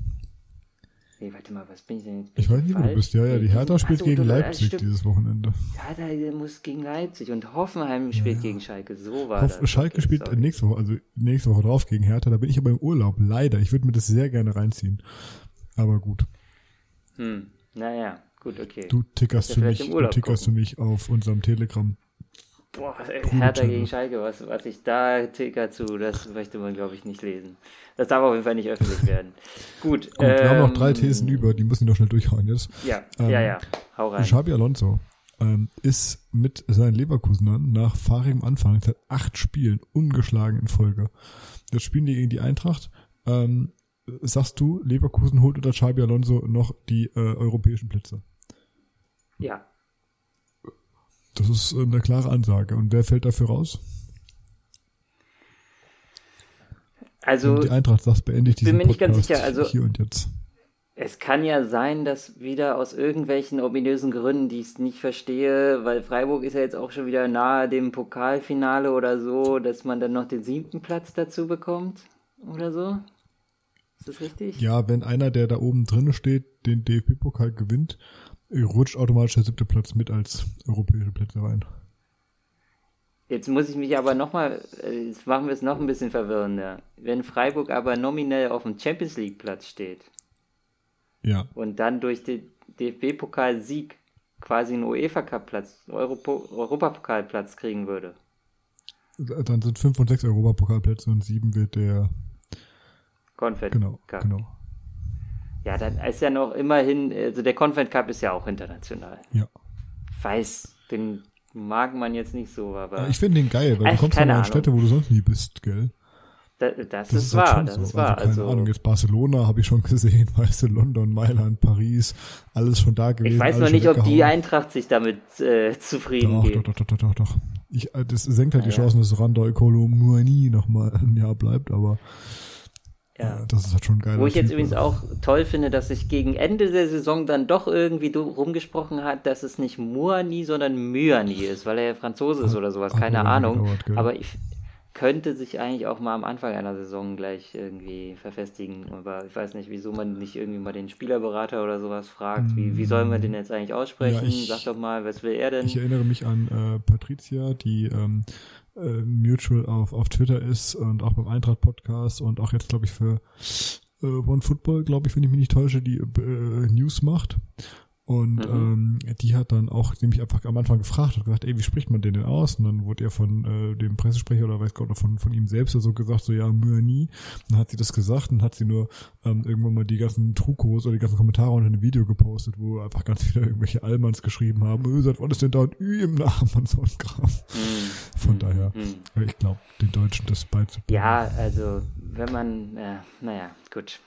Nee, warte mal, was bin ich denn jetzt? Ich weiß nicht, wo du bist. Ja, ja, die Hertha spielt Achso, gegen du, Leipzig äh, dieses Wochenende. Hertha muss gegen Leipzig und Hoffenheim spielt ja. gegen Schalke. So war Hoff, das. Schalke okay, spielt sorry. nächste Woche, also nächste Woche drauf gegen Hertha. Da bin ich aber im Urlaub. Leider. Ich würde mir das sehr gerne reinziehen. Aber gut. Hm, naja. Gut, okay. Du tickerst, für mich, du tickerst für mich auf unserem Telegram. Boah, Hertha gegen Schalke, was, was ich da ticker zu, das möchte man, glaube ich, nicht lesen. Das darf auf jeden Fall nicht öffentlich werden. Gut. Gut, ähm, wir haben noch drei Thesen über, die müssen wir noch schnell durchhauen jetzt. Ja, ähm, ja, ja, hau rein. Xabi Alonso ähm, ist mit seinen Leverkusenern nach fahrigem Anfang seit acht Spielen ungeschlagen in Folge. Jetzt spielen die gegen die Eintracht. Ähm, sagst du, Leverkusen holt unter Xabi Alonso noch die äh, europäischen Plätze? Ja. Das ist eine klare Ansage. Und wer fällt dafür raus? Also, und die Eintracht sagt, beende ich diesen bin mir nicht Podcast ganz sicher. Also, hier und jetzt. Es kann ja sein, dass wieder aus irgendwelchen ominösen Gründen, die ich nicht verstehe, weil Freiburg ist ja jetzt auch schon wieder nahe dem Pokalfinale oder so, dass man dann noch den siebten Platz dazu bekommt oder so. Ist das richtig? Ja, wenn einer, der da oben drin steht, den D F B-Pokal gewinnt, rutscht automatisch der siebte Platz mit als europäische Plätze rein. Jetzt muss ich mich aber nochmal, jetzt machen wir es noch ein bisschen verwirrender. Wenn Freiburg aber nominell auf dem Champions League Platz steht, ja, und dann durch den D F B-Pokal-Sieg quasi einen UEFA-Cup-Platz, Europo- Europapokalplatz kriegen würde. Dann sind fünf und sechs Europapokalplätze und sieben wird der Confed genau, Cup. Genau. Ja, dann ist ja noch immerhin, also der Confed Cup ist ja auch international. Ja. Weiß, den mag man jetzt nicht so, aber... Ja, ich finde den geil, weil Echt, du kommst ja mal in Ahnung. Städte, wo du sonst nie bist, gell? Da, das, das Das ist ist halt wahr, schon das so. ist wahr. Also keine Also, Ahnung, jetzt Barcelona habe ich schon gesehen, weißt du, London, Mailand, Paris, alles schon da gewesen. ich weiß noch alles nicht, schon ob die weggehauen. Eintracht sich damit äh, zufrieden Doch, geht. doch, doch, doch, doch, doch, doch. Ich, äh, das senkt halt Ah, die ja. Chancen, dass Randall Kolo-Muani nochmal ein Jahr bleibt, aber Ja. äh, das ist halt schon geil. Wo ich jetzt übrigens auch toll finde, dass sich gegen Ende der Saison dann doch irgendwie du- rumgesprochen hat, dass es nicht Muani, sondern Myani ist, weil er ja Franzose ist oder sowas, Hat keine aber Ahnung. gedauert, gell? Aber ich könnte sich eigentlich auch mal am Anfang einer Saison gleich irgendwie verfestigen. Aber ich weiß nicht, wieso man nicht irgendwie mal den Spielerberater oder sowas fragt. Wie, wie soll man den jetzt eigentlich aussprechen? Ja, ich- Sag doch mal, was will er denn? Ich erinnere mich an äh, Patricia, die ähm, äh, Mutual auf, auf Twitter ist und auch beim Eintracht-Podcast und auch jetzt, glaube ich, für äh, OneFootball, glaube ich, wenn ich mich nicht täusche, die äh, News macht. Und Mhm. ähm, die hat dann auch nämlich einfach am Anfang gefragt und gesagt, ey, wie spricht man den denn aus? Und dann wurde er von äh, dem Pressesprecher oder weiß Gott, oder von, von ihm selbst so gesagt, so ja, Myani. Dann hat sie das gesagt und hat sie nur ähm, irgendwann mal die ganzen Trukos oder die ganzen Kommentare unter einem Video gepostet, wo einfach ganz viele irgendwelche Allmanns geschrieben haben, öh, seit wann ist denn da ein Ü im Namen und so ein Kram. Mhm. Von daher, Mhm. ich glaube, den Deutschen das beizubringen. Ja, also wenn man, äh, naja, gut.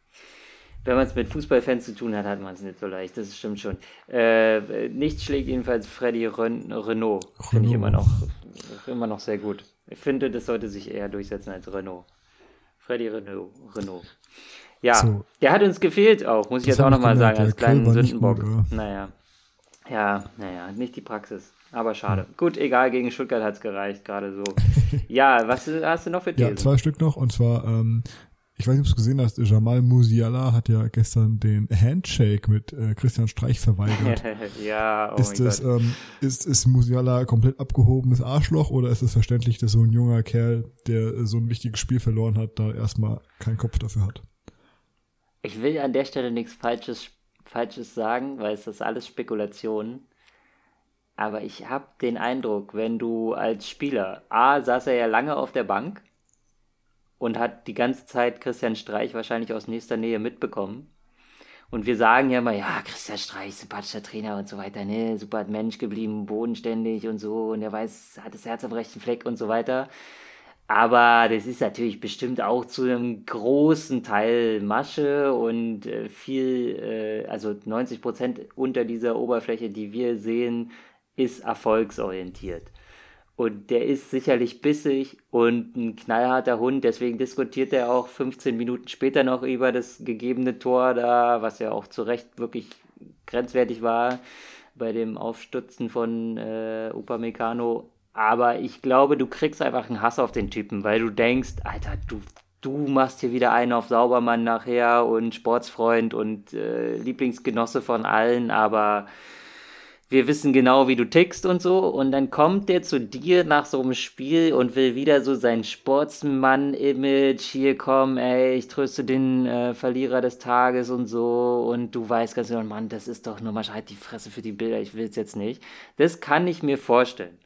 Wenn man es mit Fußballfans zu tun hat, hat man es nicht so leicht, das stimmt schon. Äh, nichts schlägt jedenfalls Freddy Ren- Renault, finde ich immer noch, immer noch sehr gut. Ich finde, das sollte sich eher durchsetzen als Renault. Freddy Renault. Renault. Ja, So. der hat uns gefehlt auch, muss ich Das jetzt auch hab ich nochmal gemerkt, sagen, als der Grill kleinen war nicht Sündenbock. gut, oder? Naja, ja, naja, nicht die Praxis. Aber schade. Gut, egal, gegen Stuttgart hat es gereicht, gerade so. Ja, was hast du noch für Ja, Thesen? zwei Stück noch und zwar, ähm, ich ich weiß nicht, ob du es gesehen hast, Jamal Musiala hat ja gestern den Handshake mit äh, Christian Streich verweigert. Ja, oh ist mein das, Gott. Ähm, ist, ist Musiala komplett abgehobenes Arschloch oder ist es verständlich, dass so ein junger Kerl, der so ein wichtiges Spiel verloren hat, da erstmal keinen Kopf dafür hat? Ich will an der Stelle nichts Falsches, Falsches sagen, weil es ist alles Spekulation. Aber ich habe den Eindruck, wenn du als Spieler, A, saß er ja lange auf der Bank und hat die ganze Zeit Christian Streich wahrscheinlich aus nächster Nähe mitbekommen. Und wir sagen ja immer, ja, Christian Streich, sympathischer Trainer und so weiter, ne, super Mensch geblieben, bodenständig und so, und er weiß, hat das Herz am rechten Fleck und so weiter. Aber das ist natürlich bestimmt auch zu einem großen Teil Masche und äh, viel, äh, also neunzig Prozent unter dieser Oberfläche, die wir sehen, ist erfolgsorientiert. Und der ist sicherlich bissig und ein knallharter Hund, deswegen diskutiert er auch fünfzehn Minuten später noch über das gegebene Tor da, was ja auch zu Recht wirklich grenzwertig war bei dem Aufstutzen von äh, Upamecano. Aber ich glaube, du kriegst einfach einen Hass auf den Typen, weil du denkst, Alter, du, du machst hier wieder einen auf Saubermann nachher und Sportsfreund und äh, Lieblingsgenosse von allen, aber wir wissen genau, wie du tickst und so. Und dann kommt der zu dir nach so einem Spiel und will wieder so sein Sportsmann-Image. Hier, komm, ey, ich tröste den äh, Verlierer des Tages und so. Und du weißt ganz genau, Mann, das ist doch nur mal halt die Fresse für die Bilder, ich will es jetzt nicht. Das kann ich mir vorstellen.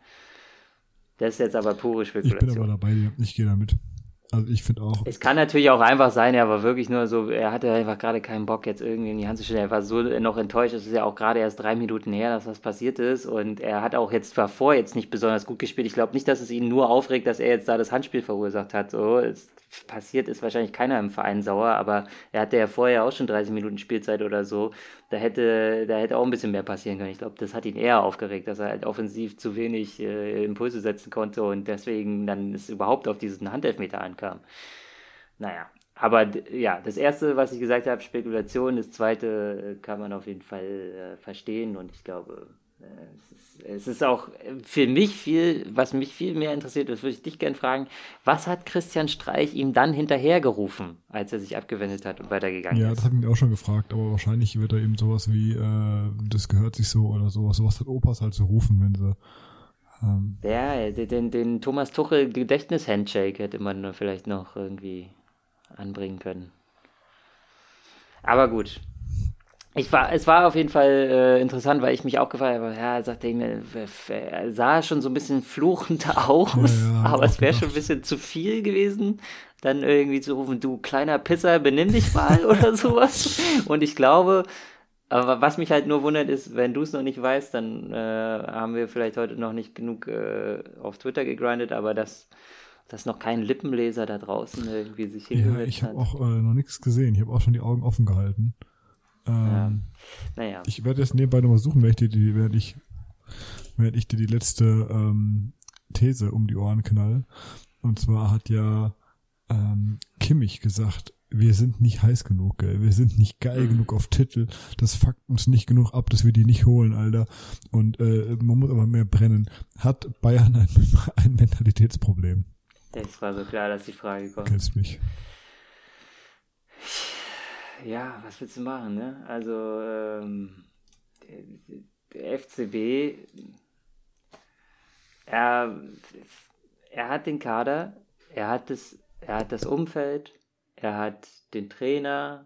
Das ist jetzt aber pure Spekulation. Ich bin aber dabei, ich gehe damit. Also ich finde auch. Es kann natürlich auch einfach sein, er war wirklich nur so, er hatte einfach gerade keinen Bock, jetzt irgendwie in die Hand zu stellen. Er war so noch enttäuscht, es ist ja auch gerade erst drei Minuten her, dass das passiert ist. Und er hat auch jetzt davor jetzt nicht besonders gut gespielt. Ich glaube nicht, dass es ihn nur aufregt, dass er jetzt da das Handspiel verursacht hat. So, es passiert ist wahrscheinlich keiner im Verein sauer, aber er hatte ja vorher auch schon dreißig Minuten Spielzeit oder so. Da hätte, da hätte auch ein bisschen mehr passieren können. Ich glaube, das hat ihn eher aufgeregt, dass er halt offensiv zu wenig äh, Impulse setzen konnte und deswegen dann es überhaupt auf diesen Handelfmeter ankam. Naja, aber d- ja, das erste, was ich gesagt habe, Spekulation, das zweite äh, kann man auf jeden Fall äh, verstehen und ich glaube, äh, es ist, es ist auch für mich viel, was mich viel mehr interessiert, das würde ich dich gerne fragen, was hat Christian Streich ihm dann hinterhergerufen, als er sich abgewendet hat und weitergegangen Ja, ist? das habe ich mir auch schon gefragt, aber wahrscheinlich wird er eben sowas wie, äh, das gehört sich so oder sowas. Sowas hat Opas halt so rufen, wenn sie. Ähm, Ja, den, den, den Thomas Tuchel Gedächtnis-Handshake hätte man da vielleicht noch irgendwie anbringen können. Aber gut. Ich war, es war auf jeden Fall äh, interessant, weil ich mich auch gefragt habe, ja, sagte ich mir, er sah schon so ein bisschen fluchend aus, Ja, ja, hab ich aber auch es wäre schon ein gedacht. bisschen zu viel gewesen, dann irgendwie zu rufen, du kleiner Pisser, benimm dich mal oder sowas. Und ich glaube, aber was mich halt nur wundert ist, wenn du es noch nicht weißt, dann äh, haben wir vielleicht heute noch nicht genug äh, auf Twitter gegrindet, aber dass, dass noch kein Lippenleser da draußen irgendwie sich ja, hingesetzt ich habe hat. auch äh, noch nichts gesehen. Ich habe auch schon die Augen offen gehalten. Ja, Ähm, naja. Ich werde jetzt nebenbei nochmal suchen, während ich, dir die, während ich, während ich dir die letzte ähm, These um die Ohren knall. Und zwar hat ja ähm, Kimmich gesagt, wir sind nicht heiß genug, gell? Wir sind nicht geil Mhm. genug auf Titel. Das fuckt uns nicht genug ab, dass wir die nicht holen, Alter. Und äh, man muss aber mehr brennen. Hat Bayern ein, ein Mentalitätsproblem? Es war so klar, dass die Frage kommt. Kennst mich. Ja, was willst du machen, ne? Also, ähm, der, der F C B, er, er hat den Kader, er hat das, er hat das Umfeld, er hat den Trainer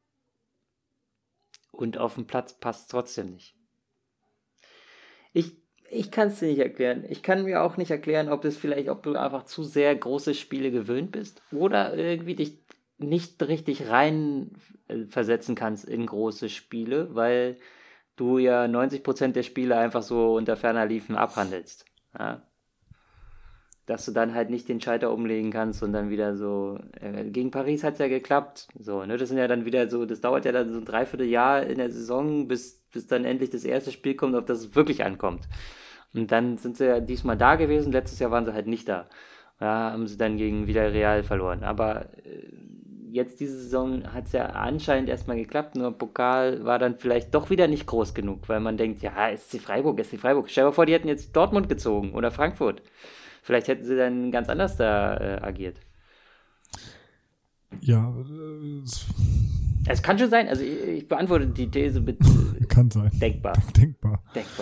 und auf dem Platz passt trotzdem nicht. Ich, ich kann es dir nicht erklären. Ich kann mir auch nicht erklären, ob das vielleicht, ob du einfach zu sehr große Spiele gewöhnt bist oder irgendwie dich nicht richtig rein äh, versetzen kannst in große Spiele, weil du ja neunzig Prozent der Spiele einfach so unter ferner Liefen abhandelst. Ja? Dass du dann halt nicht den Schalter umlegen kannst und dann wieder so, äh, gegen Paris hat es ja geklappt, so, ne, das sind ja dann wieder so, das dauert ja dann so ein Dreivierteljahr in der Saison, bis, bis dann endlich das erste Spiel kommt, auf das es wirklich ankommt. Und dann sind sie ja diesmal da gewesen, letztes Jahr waren sie halt nicht da. Ja, haben sie dann gegen Villarreal verloren. Aber äh, jetzt diese Saison hat es ja anscheinend erstmal geklappt, nur Pokal war dann vielleicht doch wieder nicht groß genug, weil man denkt, ja, S C Freiburg, S C Freiburg. Stell dir mal vor, die hätten jetzt Dortmund gezogen oder Frankfurt. Vielleicht hätten sie dann ganz anders da äh, agiert. Ja, äh, Es kann schon sein, also ich, ich beantworte die These mit kann sein. denkbar. Denkbar. Denkbar.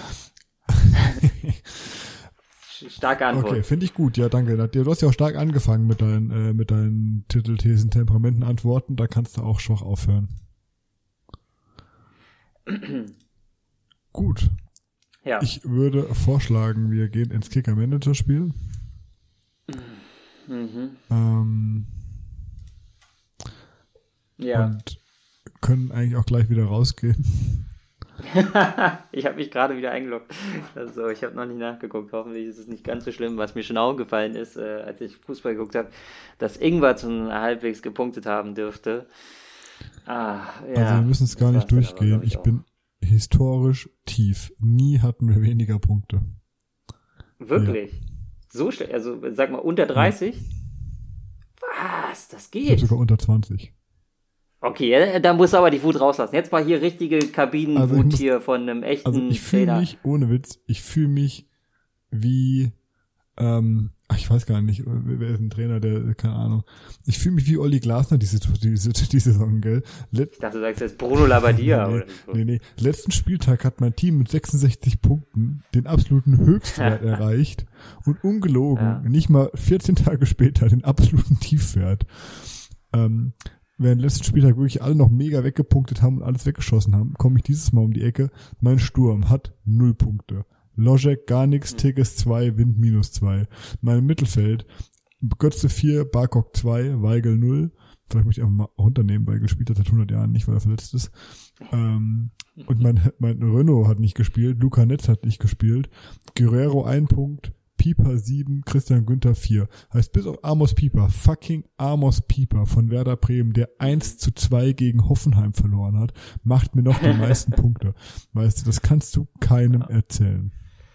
Starke Antwort. Okay, finde ich gut. Ja, danke. Du hast ja auch stark angefangen mit deinen, äh, mit deinen Titelthesen, Temperamenten, Antworten. Da kannst du auch schwach aufhören. Gut. Ja. Ich würde vorschlagen, wir gehen ins Kicker-Manager-Spiel. Mhm. Ähm, ja. Und können eigentlich auch gleich wieder rausgehen. Ich habe mich gerade wieder eingeloggt. Also ich habe noch nicht nachgeguckt. Hoffentlich ist es nicht ganz so schlimm. Was mir schon aufgefallen ist, äh, als ich Fußball geguckt habe, dass Ingwer zum halbwegs gepunktet haben dürfte. Ah, ja. Also wir müssen es gar nicht durchgehen. Aber, ich, ich bin historisch tief. Nie hatten wir weniger Punkte. Wirklich? Ja. So schlecht? Also sag mal unter dreißig? Ja. Was? Das geht? Ich habe sogar unter zwanzig. Okay, da muss aber die Wut rauslassen. Jetzt mal hier richtige Kabinenwut also muss, hier von einem echten Also ich fühle mich, ohne Witz, ich fühle mich wie, ähm, ach, ich weiß gar nicht, wer ist ein Trainer, der, keine Ahnung. Ich fühle mich wie Olli Glasner diese, diese, diese Saison, gell? Let- ich dachte, du sagst jetzt Bruno Labbadia. nee, oder so. nee, nee. Letzten Spieltag hat mein Team mit sechsundsechzig Punkten den absoluten Höchstwert erreicht und ungelogen, ja. nicht mal vierzehn Tage später den absoluten Tiefwert. Ähm, Während letzten Spieltag wirklich alle noch mega weggepunktet haben und alles weggeschossen haben, komme ich dieses Mal um die Ecke. Mein Sturm hat null Punkte. Logic gar nichts, Tigges zwei, Wind minus zwei. Mein Mittelfeld, Götze vier, Barkok zwei, Weigel null. Vielleicht möchte ich einfach mal runternehmen, Weigel spielt seit hundert Jahren nicht, weil er verletzt ist. Ähm, und mein, mein Renault hat nicht gespielt, Luca Netz hat nicht gespielt. Guerrero ein Punkt. Pieper sieben, Christian Günther vier. Heißt bis auf Amos Pieper, fucking Amos Pieper von Werder Bremen, der eins zu zwei gegen Hoffenheim verloren hat, macht mir noch die meisten Punkte. Weißt du, das kannst du keinem erzählen.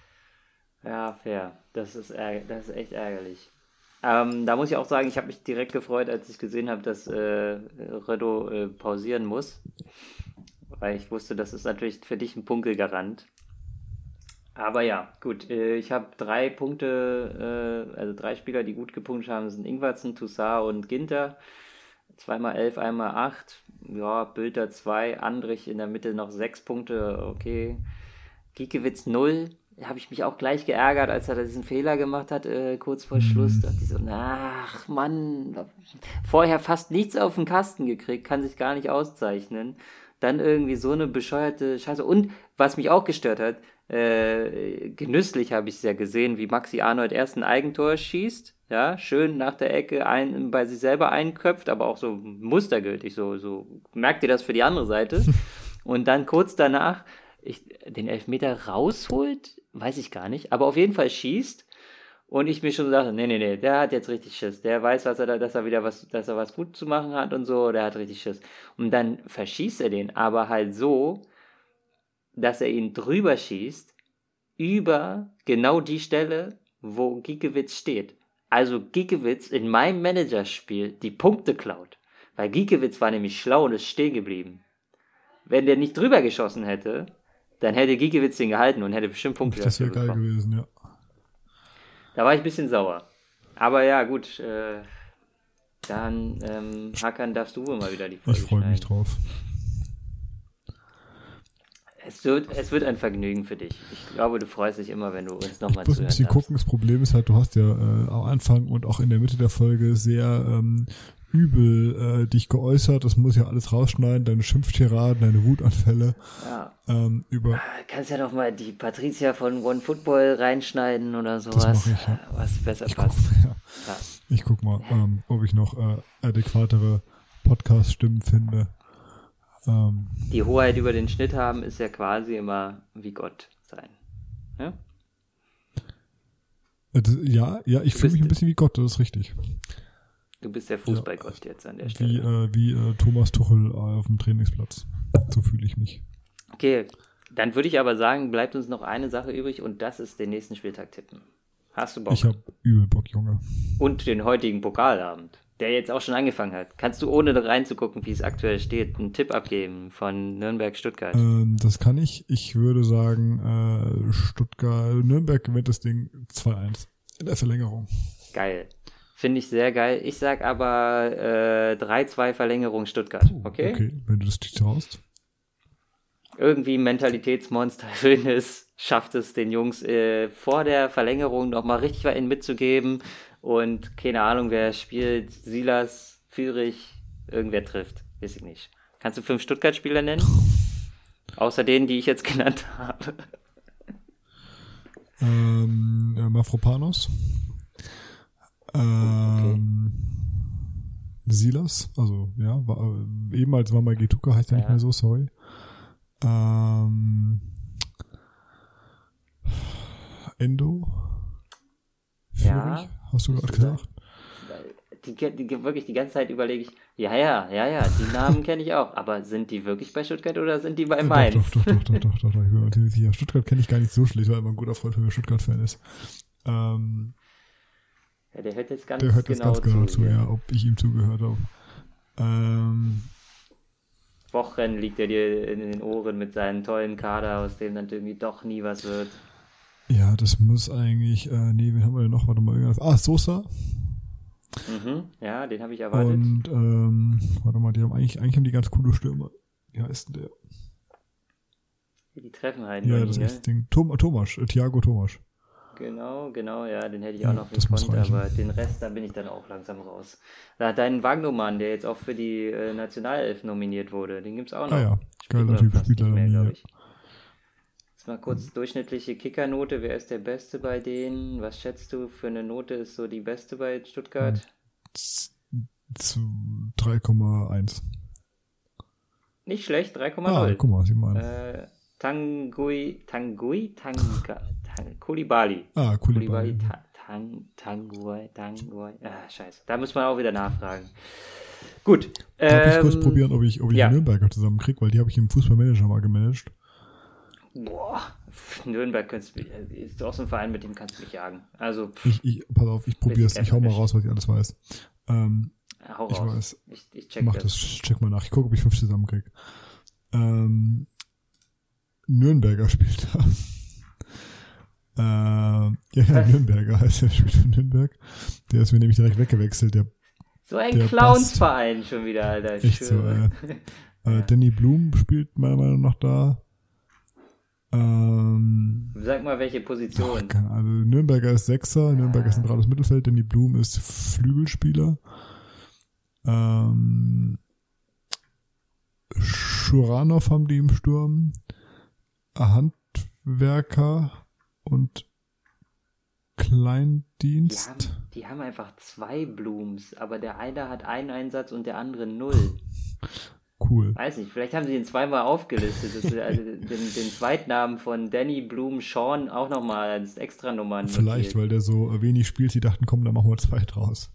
Ja, fair. Das ist, ärger- das ist echt ärgerlich. Ähm, da muss ich auch sagen, ich habe mich direkt gefreut, als ich gesehen habe, dass äh, Redo äh, pausieren muss. Weil ich wusste, das ist natürlich für dich ein Punktegarant. Aber ja, gut, ich habe drei Punkte, also drei Spieler, die gut gepunktet haben, das sind Ingwertsen, Toussaint und Ginter. Zweimal elf, einmal acht. Ja, Bülter zwei, Andrich in der Mitte noch sechs Punkte, okay. Giekewitz null. Da habe ich mich auch gleich geärgert, als er diesen Fehler gemacht hat, äh, kurz vor Schluss. Da dachte ich so, ach Mann, vorher fast nichts auf den Kasten gekriegt, kann sich gar nicht auszeichnen. Dann irgendwie so eine bescheuerte Scheiße. Und was mich auch gestört hat, äh, genüsslich habe ich es ja gesehen, wie Maxi Arnold erst ein Eigentor schießt, ja, schön nach der Ecke ein, bei sich selber einköpft, aber auch so mustergültig, so, so merkt ihr das für die andere Seite. Und dann kurz danach ich, den Elfmeter rausholt, weiß ich gar nicht, aber auf jeden Fall schießt. Und ich mir schon dachte, nee, nee, nee, der hat jetzt richtig Schiss. Der weiß, was er da, dass er wieder was, dass er was gut zu machen hat und so, der hat richtig Schiss. Und dann verschießt er den, aber halt so, dass er ihn drüber schießt, über genau die Stelle, wo Giekewitz steht. Also Giekewitz in meinem Managerspiel die Punkte klaut. Weil Giekewitz war nämlich schlau und ist stehen geblieben. Wenn der nicht drüber geschossen hätte, dann hätte Giekewitz den gehalten und hätte bestimmt Punkte das dafür wäre geil bekommen. gewesen, ja. Da war ich ein bisschen sauer. Aber ja, gut. Äh, dann, ähm, Hakan, darfst du wohl mal wieder die Folge Ich freue mich drauf. Es wird, es wird ein Vergnügen für dich. Ich glaube, du freust dich immer, wenn du uns nochmal zuhören Ich muss ein bisschen darfst. gucken. Das Problem ist halt, du hast ja äh, am Anfang und auch in der Mitte der Folge sehr ähm, übel äh, dich geäußert. Das muss ja alles rausschneiden. Deine Schimpftiraden, deine Wutanfälle. Ja. Ähm, über Kannst ja doch mal die Patricia von One Football reinschneiden oder sowas. Das mache ich, ja. Was besser ich passt. Guck, ja. Ja. Ich guck mal, ähm, ob ich noch äh, adäquatere Podcast-Stimmen finde. Ähm, Die Hoheit über den Schnitt haben ist ja quasi immer wie Gott sein. Ja, das, ja, ja, ich fühle mich ein bisschen wie Gott, das ist richtig. Du bist der Fußballgott ja, jetzt an der Stelle. Wie, äh, wie äh, Thomas Tuchel auf dem Trainingsplatz. So fühle ich mich. Okay, dann würde ich aber sagen, bleibt uns noch eine Sache übrig und das ist den nächsten Spieltag tippen. Hast du Bock? Ich habe übel Bock, Junge. Und den heutigen Pokalabend, der jetzt auch schon angefangen hat. Kannst du, ohne da reinzugucken, wie es aktuell steht, einen Tipp abgeben von Nürnberg-Stuttgart? Ähm, das kann ich. Ich würde sagen, äh, Stuttgart, Nürnberg gewinnt das Ding zwei eins in der Verlängerung. Geil. Finde ich sehr geil. Ich sag aber äh, drei zwei Verlängerung Stuttgart, Puh, okay? Okay, wenn du das nicht traust. Irgendwie ein Mentalitätsmonster Hönes schafft es den Jungs äh, vor der Verlängerung nochmal richtig was mitzugeben und keine Ahnung, wer spielt, Silas, Führich, irgendwer trifft, weiß ich nicht. Kannst du fünf Stuttgart-Spieler nennen? Außer denen, die ich jetzt genannt habe. Ähm, äh, Mafropanos. Ähm, Silas, also ja, war, äh, eben als Mama Getuka heißt er Ja. nicht mehr so, sorry. Ähm, Endo. Ja, Führig, hast du gerade müsste sein. gesagt? Die, die, wirklich die ganze Zeit überlege ich, ja, ja, ja, ja, die Namen kenne ich auch, aber sind die wirklich bei Stuttgart oder sind die bei Äh, Mainz? Doch, doch, doch, doch, doch, doch, doch, ich bin mir ziemlich sicher. Stuttgart kenne ich gar nicht so schlecht, weil immer ein guter Freund von mir Stuttgart-Fan ist. Ähm, Ja, der hört jetzt ganz der hört jetzt genau ganz genau zu. zu, hier. ja, ob ich ihm zugehört habe. Ähm, Wochen liegt er dir in den Ohren mit seinem tollen Kader, aus dem dann irgendwie doch nie was wird. ja, das muss eigentlich, äh, nee, wen haben wir denn noch? Warte mal, irgendwas. Ah, Sosa. Mhm, ja, den habe ich erwartet. Und, ähm, warte mal, die haben eigentlich, eigentlich haben die ganz coole Stürmer. Wie heißt denn der? Die treffen halt Ja, nur das nie, ist ne? echt Ding. Tom, Thomas, äh, Thiago Thomas. Genau, genau, ja, den hätte ich Ja, auch noch das muss gekonnt, reichen. aber den Rest, da bin ich dann auch langsam raus. Da dein Wagnumann, der jetzt auch für die äh, Nationalelf nominiert wurde, den gibt's auch noch. Ah ja, Spielt geiler nur Typ, fast spielt nicht leider mehr, nie. glaube Ja. ich. Jetzt mal kurz durchschnittliche Kickernote. Wer ist der Beste bei denen? Was schätzt du für eine Note ist so die beste bei Stuttgart? Z- z- drei Komma eins. Nicht schlecht, drei Komma Ah, null. guck mal, sieh mal an. Äh, Tangui, Tangui, Tanga, Tang, Kulibali. Ah, Koulibaly. Kulibali, Ta- Tang, Tanguay, Tanguay. Ah, scheiße. Da muss man auch wieder nachfragen. Gut. Darf ich ähm, kurz probieren, ob ich, ob ich ja. die Nürnberger zusammenkriege, weil die habe ich im Fußballmanager mal gemanagt. Boah, Nürnberg könntest du, ist auch so ein Verein, mit dem kannst du mich jagen. Also, pff, Ich, ich, pass auf, ich probier's, ich hau mal raus, was ich alles weiß. Ähm, hau ich raus. weiß. Ich, ich check Mach das. das, check mal nach. Ich gucke, ob ich fünf zusammenkriege. Ähm, Nürnberger spielt da. Ähm, ja, ja, Was? Nürnberger heißt er, spielt für Nürnberg. Der ist mir nämlich direkt weggewechselt, der So ein der Clownsverein schon wieder, Alter. Ich echt so, schwöre. äh, äh, Danny Blum spielt meiner Meinung nach da. Ähm, Sag mal, welche ach, Position. keine Ahnung. Nürnberger ist Sechser, Nürnberger ist zentrales Mittelfeld, Danny Blum ist Flügelspieler. Ähm, Schuranov haben die im Sturm. Handwerker und Die Kleindienst. haben, die haben einfach zwei Blooms, aber der eine hat einen Einsatz und der andere null. Cool. Weiß nicht, vielleicht haben sie ihn zweimal aufgelistet. Das ist, also den, den Zweitnamen von Danny Bloom Sean auch nochmal als Extranummern Vielleicht, notiert. weil der so wenig spielt, die dachten, komm, da machen wir zwei draus.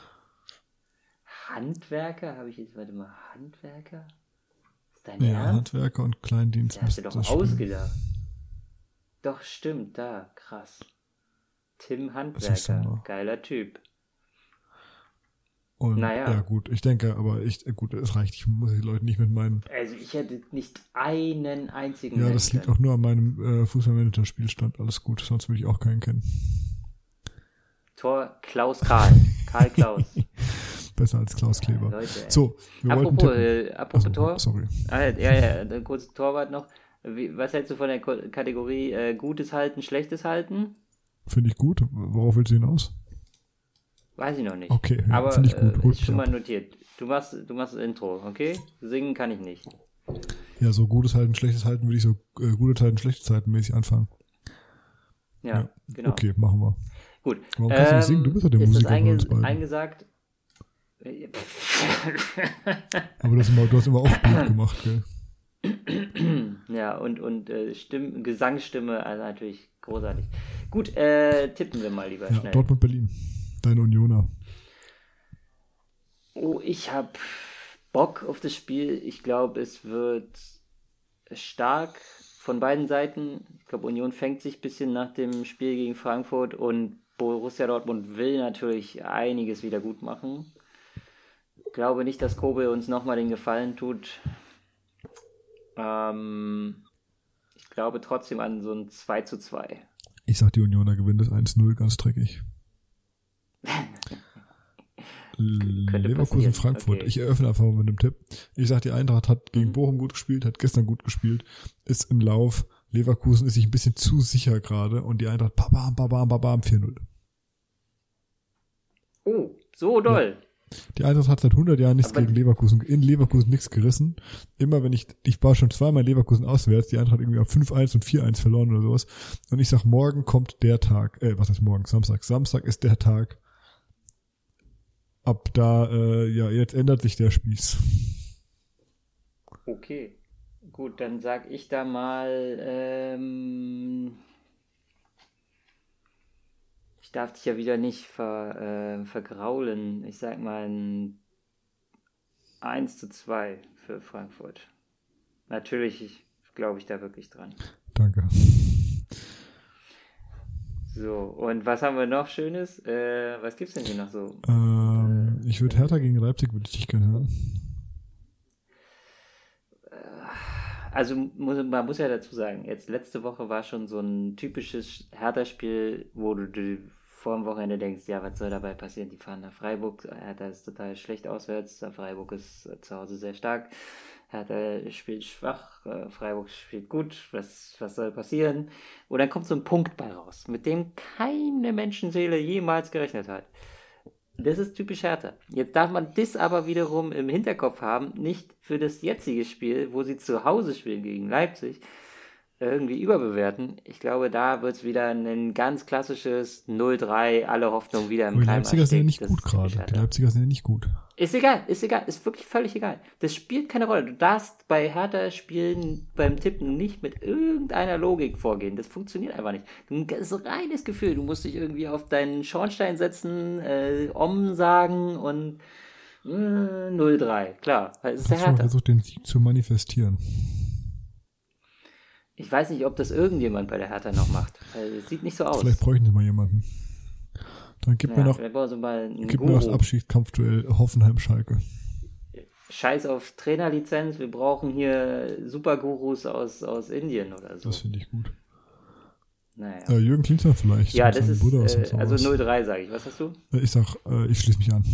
Handwerker? Habe ich jetzt, warte mal, Handwerker? Ist dein Ja, Ernst? Handwerker und Kleindienst Der hast du müsste doch das stimmen. ausgedacht. Doch, stimmt, da, krass. Tim siehst du Handwerker, mal. geiler Typ. Und Naja. ja, gut, ich denke, aber ich, gut, es reicht. Ich muss die Leute nicht mit meinen. Also ich hätte nicht einen einzigen Ja, nennen das liegt können. auch nur an meinem äh, Fußballmanager-Spielstand. Alles gut, sonst würde ich auch keinen kennen. Tor Klaus Karl. Karl Klaus. Besser als Klaus Kleber. Leute, ey. So, wir wollten Apropos, tippen. äh, apropos Achso, Tor. sorry. Ah, ja, ja, ein kurzes Torwart noch. Wie, was hältst du von der Ko Kategorie äh, Gutes halten, Schlechtes halten? Finde ich gut. Worauf willst du hinaus? Weiß ich noch nicht. Okay, ja, Aber finde ich gut. äh, Holt ist schon mich mal ab. notiert. Du machst, du machst das Intro, okay? Singen kann ich nicht. Ja, so gutes Halten, schlechtes Halten würde ich so äh, gute Zeiten, schlechte Zeiten mäßig anfangen. Ja, Ja, genau. Okay, machen wir. Gut. Warum kannst du nicht singen? Du bist ja der ist Musiker das von uns einge beiden. eingesagt? Aber du hast immer, du hast immer Offbeat gemacht, gell? Ja, und, und äh, Stimm Gesangsstimme, also natürlich großartig. Gut, äh, tippen wir mal lieber Ja, schnell. Dortmund, Berlin. Deine Unioner. Oh, ich hab Bock auf das Spiel. Ich glaube, es wird stark von beiden Seiten. Ich glaube, Union fängt sich ein bisschen nach dem Spiel gegen Frankfurt und Borussia Dortmund will natürlich einiges wieder gut machen. Ich glaube nicht, dass Kobel uns nochmal den Gefallen tut. Ähm, ich glaube trotzdem an so ein zwei zu zwei. Ich sag, die Unioner gewinnt das eins null ganz dreckig. Leverkusen, Frankfurt. Okay. Ich eröffne einfach mal mit einem Tipp. Ich sag, die Eintracht hat gegen mhm. Bochum gut gespielt, hat gestern gut gespielt, ist im Lauf. Leverkusen ist sich ein bisschen zu sicher gerade und die Eintracht babam, babam, babam, vier null. Oh, so doll. Ja. Die Eintracht hat seit hundert Jahren nichts Aber gegen Leverkusen, in Leverkusen nichts gerissen. Immer wenn ich, ich war schon zweimal in Leverkusen auswärts, die Eintracht irgendwie auf fünf eins und vier eins verloren oder sowas. Und ich sag, morgen kommt der Tag, äh, was heißt morgen? Samstag. Samstag ist der Tag, ab da, äh, ja, jetzt ändert sich der Spieß. Okay, gut, dann sag ich da mal, ähm, ich darf dich ja wieder nicht ver, äh, vergraulen. Ich sag mal ein eins zu zwei für Frankfurt. Natürlich glaube ich da wirklich dran. Danke. So, und was haben wir noch Schönes? Äh, was gibt's denn hier noch so? Ähm, äh, ich würde Hertha gegen Leipzig, würde ich dich gerne hören. Also muss, man muss ja dazu sagen, jetzt letzte Woche war schon so ein typisches Hertha-Spiel, wo du, du vor dem Wochenende denkst, ja, was soll dabei passieren? Die fahren nach Freiburg, Hertha ist total schlecht auswärts, Freiburg ist zu Hause sehr stark, Hertha spielt schwach, Freiburg spielt gut, was, was soll passieren? Und dann kommt so ein Punkt bei raus, mit dem keine Menschenseele jemals gerechnet hat. Das ist typisch Hertha. Jetzt darf man das aber wiederum im Hinterkopf haben, nicht für das jetzige Spiel, wo sie zu Hause spielen gegen Leipzig, irgendwie überbewerten. Ich glaube, da wird es wieder ein ganz klassisches null drei, alle Hoffnung wieder im Keim. Die Leipziger sind ja nicht gut gerade. Die Leipziger sind ja nicht gut. Ist egal, ist egal, ist wirklich völlig egal. Das spielt keine Rolle. Du darfst bei Hertha-Spielen beim Tippen nicht mit irgendeiner Logik vorgehen. Das funktioniert einfach nicht. Das ist ein reines Gefühl. Du musst dich irgendwie auf deinen Schornstein setzen, äh, Om sagen und äh, null drei. Klar, weil es ist ja Hertha. Ich versucht, den Sieg zu manifestieren. Ich weiß nicht, ob das irgendjemand bei der Hertha noch macht. Es sieht nicht so aus. Vielleicht bräuchten sie mal jemanden. Dann gib ja, mir noch, gib mir noch das Abschiedskampfduell Hoffenheim-Schalke. Scheiß auf Trainerlizenz, wir brauchen hier Supergurus aus, aus Indien oder so. Das finde ich gut. Naja. Äh, Jürgen Klinsmann vielleicht. Ja, das ist, äh, also null drei sage ich. Was hast du? Ich sag, äh, ich schließe mich an.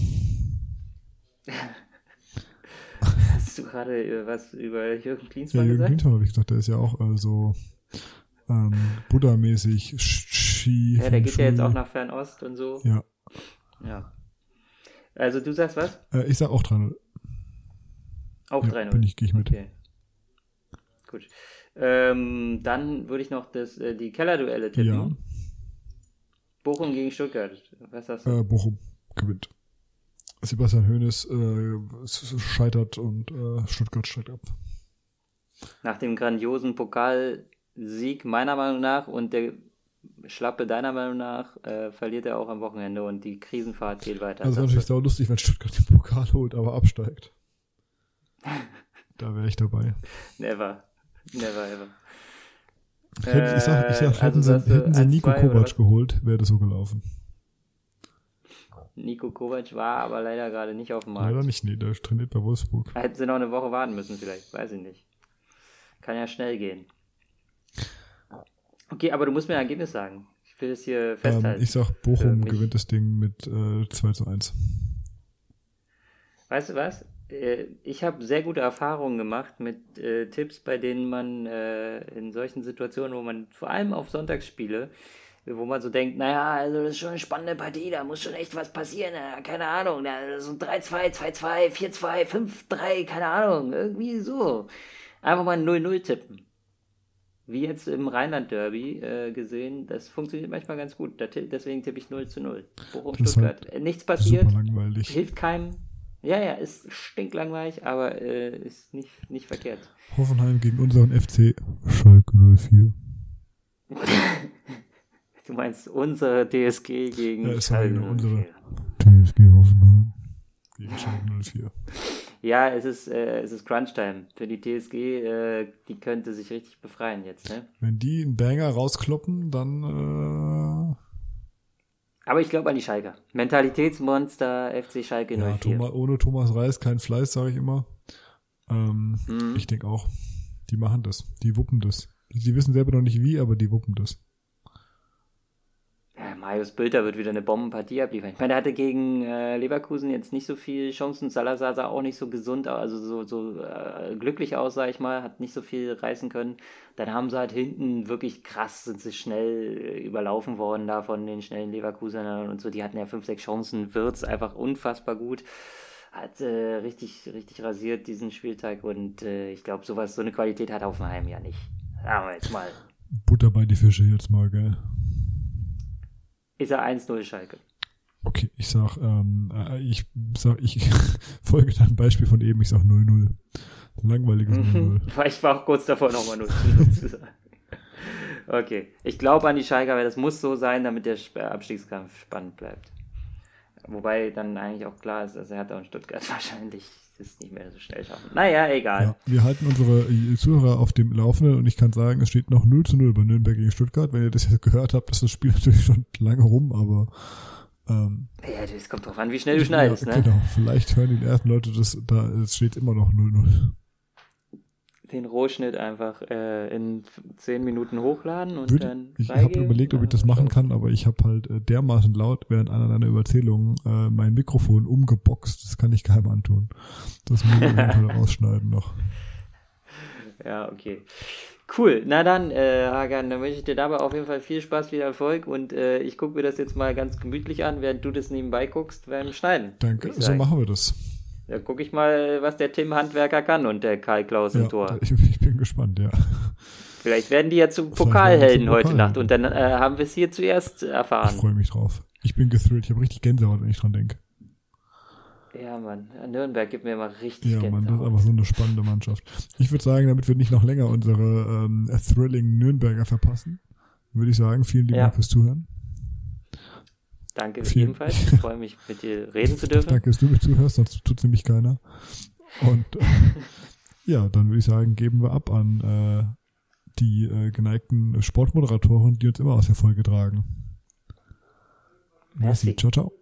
Hast du gerade was über Jürgen Klinsmann ja, Jürgen gesagt? Klinsmann habe ich gesagt, der ist ja auch äh, so ähm, Buddha-mäßig Ski. Ja, der geht Schuh. Ja jetzt auch nach Fernost und so. Ja. Ja. Also du sagst was? Äh, ich sag auch drei null. Auch ja, drei null? Bin ich, gehe ich mit. Okay. Gut. Ähm, dann würde ich noch das, äh, die Kellerduelle tippen. Ja. Bochum gegen Stuttgart. Was sagst du? Äh, Bochum gewinnt. Sebastian Hoeneß äh, scheitert und äh, Stuttgart steigt ab. Nach dem grandiosen Pokalsieg meiner Meinung nach und der Schlappe deiner Meinung nach äh, verliert er auch am Wochenende und die Krisenfahrt geht weiter. Also wäre natürlich sau lustig, wenn Stuttgart den Pokal holt, aber absteigt. Da wäre ich dabei. Never. Never ever. Ich, hätte, ich sag, ich sag, hätten also sie, hätten sie Nico Kovac geholt, wäre das so gelaufen. Nico Kovac war aber leider gerade nicht auf dem Markt. Leider nicht, nee, der trainiert bei Wolfsburg. Hätten sie noch eine Woche warten müssen vielleicht, weiß ich nicht. Kann ja schnell gehen. Okay, aber du musst mir ein Ergebnis sagen. Ich will das hier festhalten. Ähm, ich sag, Bochum gewinnt das Ding mit äh, zwei zu eins. Weißt du was? Ich habe sehr gute Erfahrungen gemacht mit äh, Tipps, bei denen man äh, in solchen Situationen, wo man vor allem auf Sonntagsspiele, wo man so denkt, naja, also das ist schon eine spannende Partie, da muss schon echt was passieren, ja, keine Ahnung, da so drei zwei, zwei zwei, vier zwei, fünf drei, keine Ahnung, irgendwie so. Einfach mal null null tippen. Wie jetzt im Rheinland-Derby äh, gesehen, das funktioniert manchmal ganz gut, deswegen tippe ich null zu null. Bochum Stuttgart. Halt nichts passiert, super langweilig. Hilft keinem. Ja, ja, ist stinklangweilig, aber äh, ist nicht, nicht verkehrt. Hoffenheim gegen unseren F C Schalke null vier. Du meinst unsere D S G gegen ja, Schalke null vier. Unsere D S G Hoffenheim gegen Schalke null vier. Ja, es ist, äh, es ist Crunch-Time. Für die T S G, äh, die könnte sich richtig befreien jetzt, ne? Wenn die einen Banger rauskloppen, dann... Äh Aber ich glaube an die Schalker. Mentalitätsmonster, F C Schalke ja, null vier. Thomas, ohne Thomas Reis kein Fleiß, sage ich immer. Ähm, mhm. Ich denke auch, die machen das. Die wuppen das. Die wissen selber noch nicht wie, aber die wuppen das. Ja, Marius Bülter wird wieder eine Bombenpartie abliefern. Ich meine, der hatte gegen äh, Leverkusen jetzt nicht so viel Chancen. Salazar sah auch nicht so gesund, also so, so äh, glücklich aus, sag ich mal, hat nicht so viel reißen können. Dann haben sie halt hinten wirklich krass, sind sie schnell äh, überlaufen worden da von den schnellen Leverkusenern und so. Die hatten ja fünf, sechs Chancen. Wirtz einfach unfassbar gut. Hat äh, richtig, richtig rasiert diesen Spieltag und äh, ich glaube, sowas, so eine Qualität hat Hoffenheim ja nicht. Sagen wir jetzt mal. Butter bei die Fische jetzt mal, gell? Ist er eins null Schalke. Okay, ich sag, ähm, ich sag, ich folge deinem Beispiel von eben, ich sag null null. Langweiliges null null. Ich war auch kurz davor, nochmal null zu null zu sagen. Okay, ich glaube an die Schalker, weil das muss so sein, damit der Abstiegskampf spannend bleibt. Wobei dann eigentlich auch klar ist, dass Hertha und Stuttgart wahrscheinlich das nicht mehr so schnell schaffen. Naja, egal. Ja, wir halten unsere Zuhörer auf dem Laufenden und ich kann sagen, es steht noch null zu null bei Nürnberg gegen Stuttgart. Wenn ihr das jetzt gehört habt, ist das Spiel natürlich schon lange rum, aber ähm, ja, das kommt drauf an, wie schnell du schneidest, ja, ne? Genau, vielleicht hören die ersten Leute das, da es steht immer noch null null. Den Rohschnitt einfach äh, in zehn Minuten hochladen und Würde, dann ich habe überlegt, ob ich das machen kann, aber ich habe halt äh, dermaßen laut während einer deiner Überzählungen äh, mein Mikrofon umgeboxt. Das kann ich keinem antun. Das muss ich auf jeden Fall rausschneiden noch. Ja, okay. Cool. Na dann, äh, Hakan, dann wünsche ich dir dabei auf jeden Fall viel Spaß, viel Erfolg und äh, ich gucke mir das jetzt mal ganz gemütlich an, während du das nebenbei guckst beim Schneiden. Danke, so machen wir das. Da gucke ich mal, was der Tim Handwerker kann und der Karl Klaus im ja, Tor. Ich, ich bin gespannt, ja. Vielleicht werden die ja zu Pokalhelden heute Nacht und dann äh, haben wir es hier zuerst erfahren. Ich freue mich drauf. Ich bin gethrilled. Ich habe richtig Gänsehaut, wenn ich dran denke. Ja, Mann. Nürnberg gibt mir immer richtig Ja, Gänsehaut. Mann, das ist einfach so eine spannende Mannschaft. Ich würde sagen, damit wir nicht noch länger unsere ähm, thrilling Nürnberger verpassen, würde ich sagen, vielen lieben ja. Dank fürs Zuhören. Danke Vielen, ebenfalls. Ich freue mich, mit dir reden zu dürfen. Danke, dass du mir zuhörst, sonst tut nämlich keiner. Und äh, ja, dann würde ich sagen, geben wir ab an äh, die äh, geneigten Sportmoderatoren, die uns immer aus der Folge tragen. Merci. Ciao, ciao.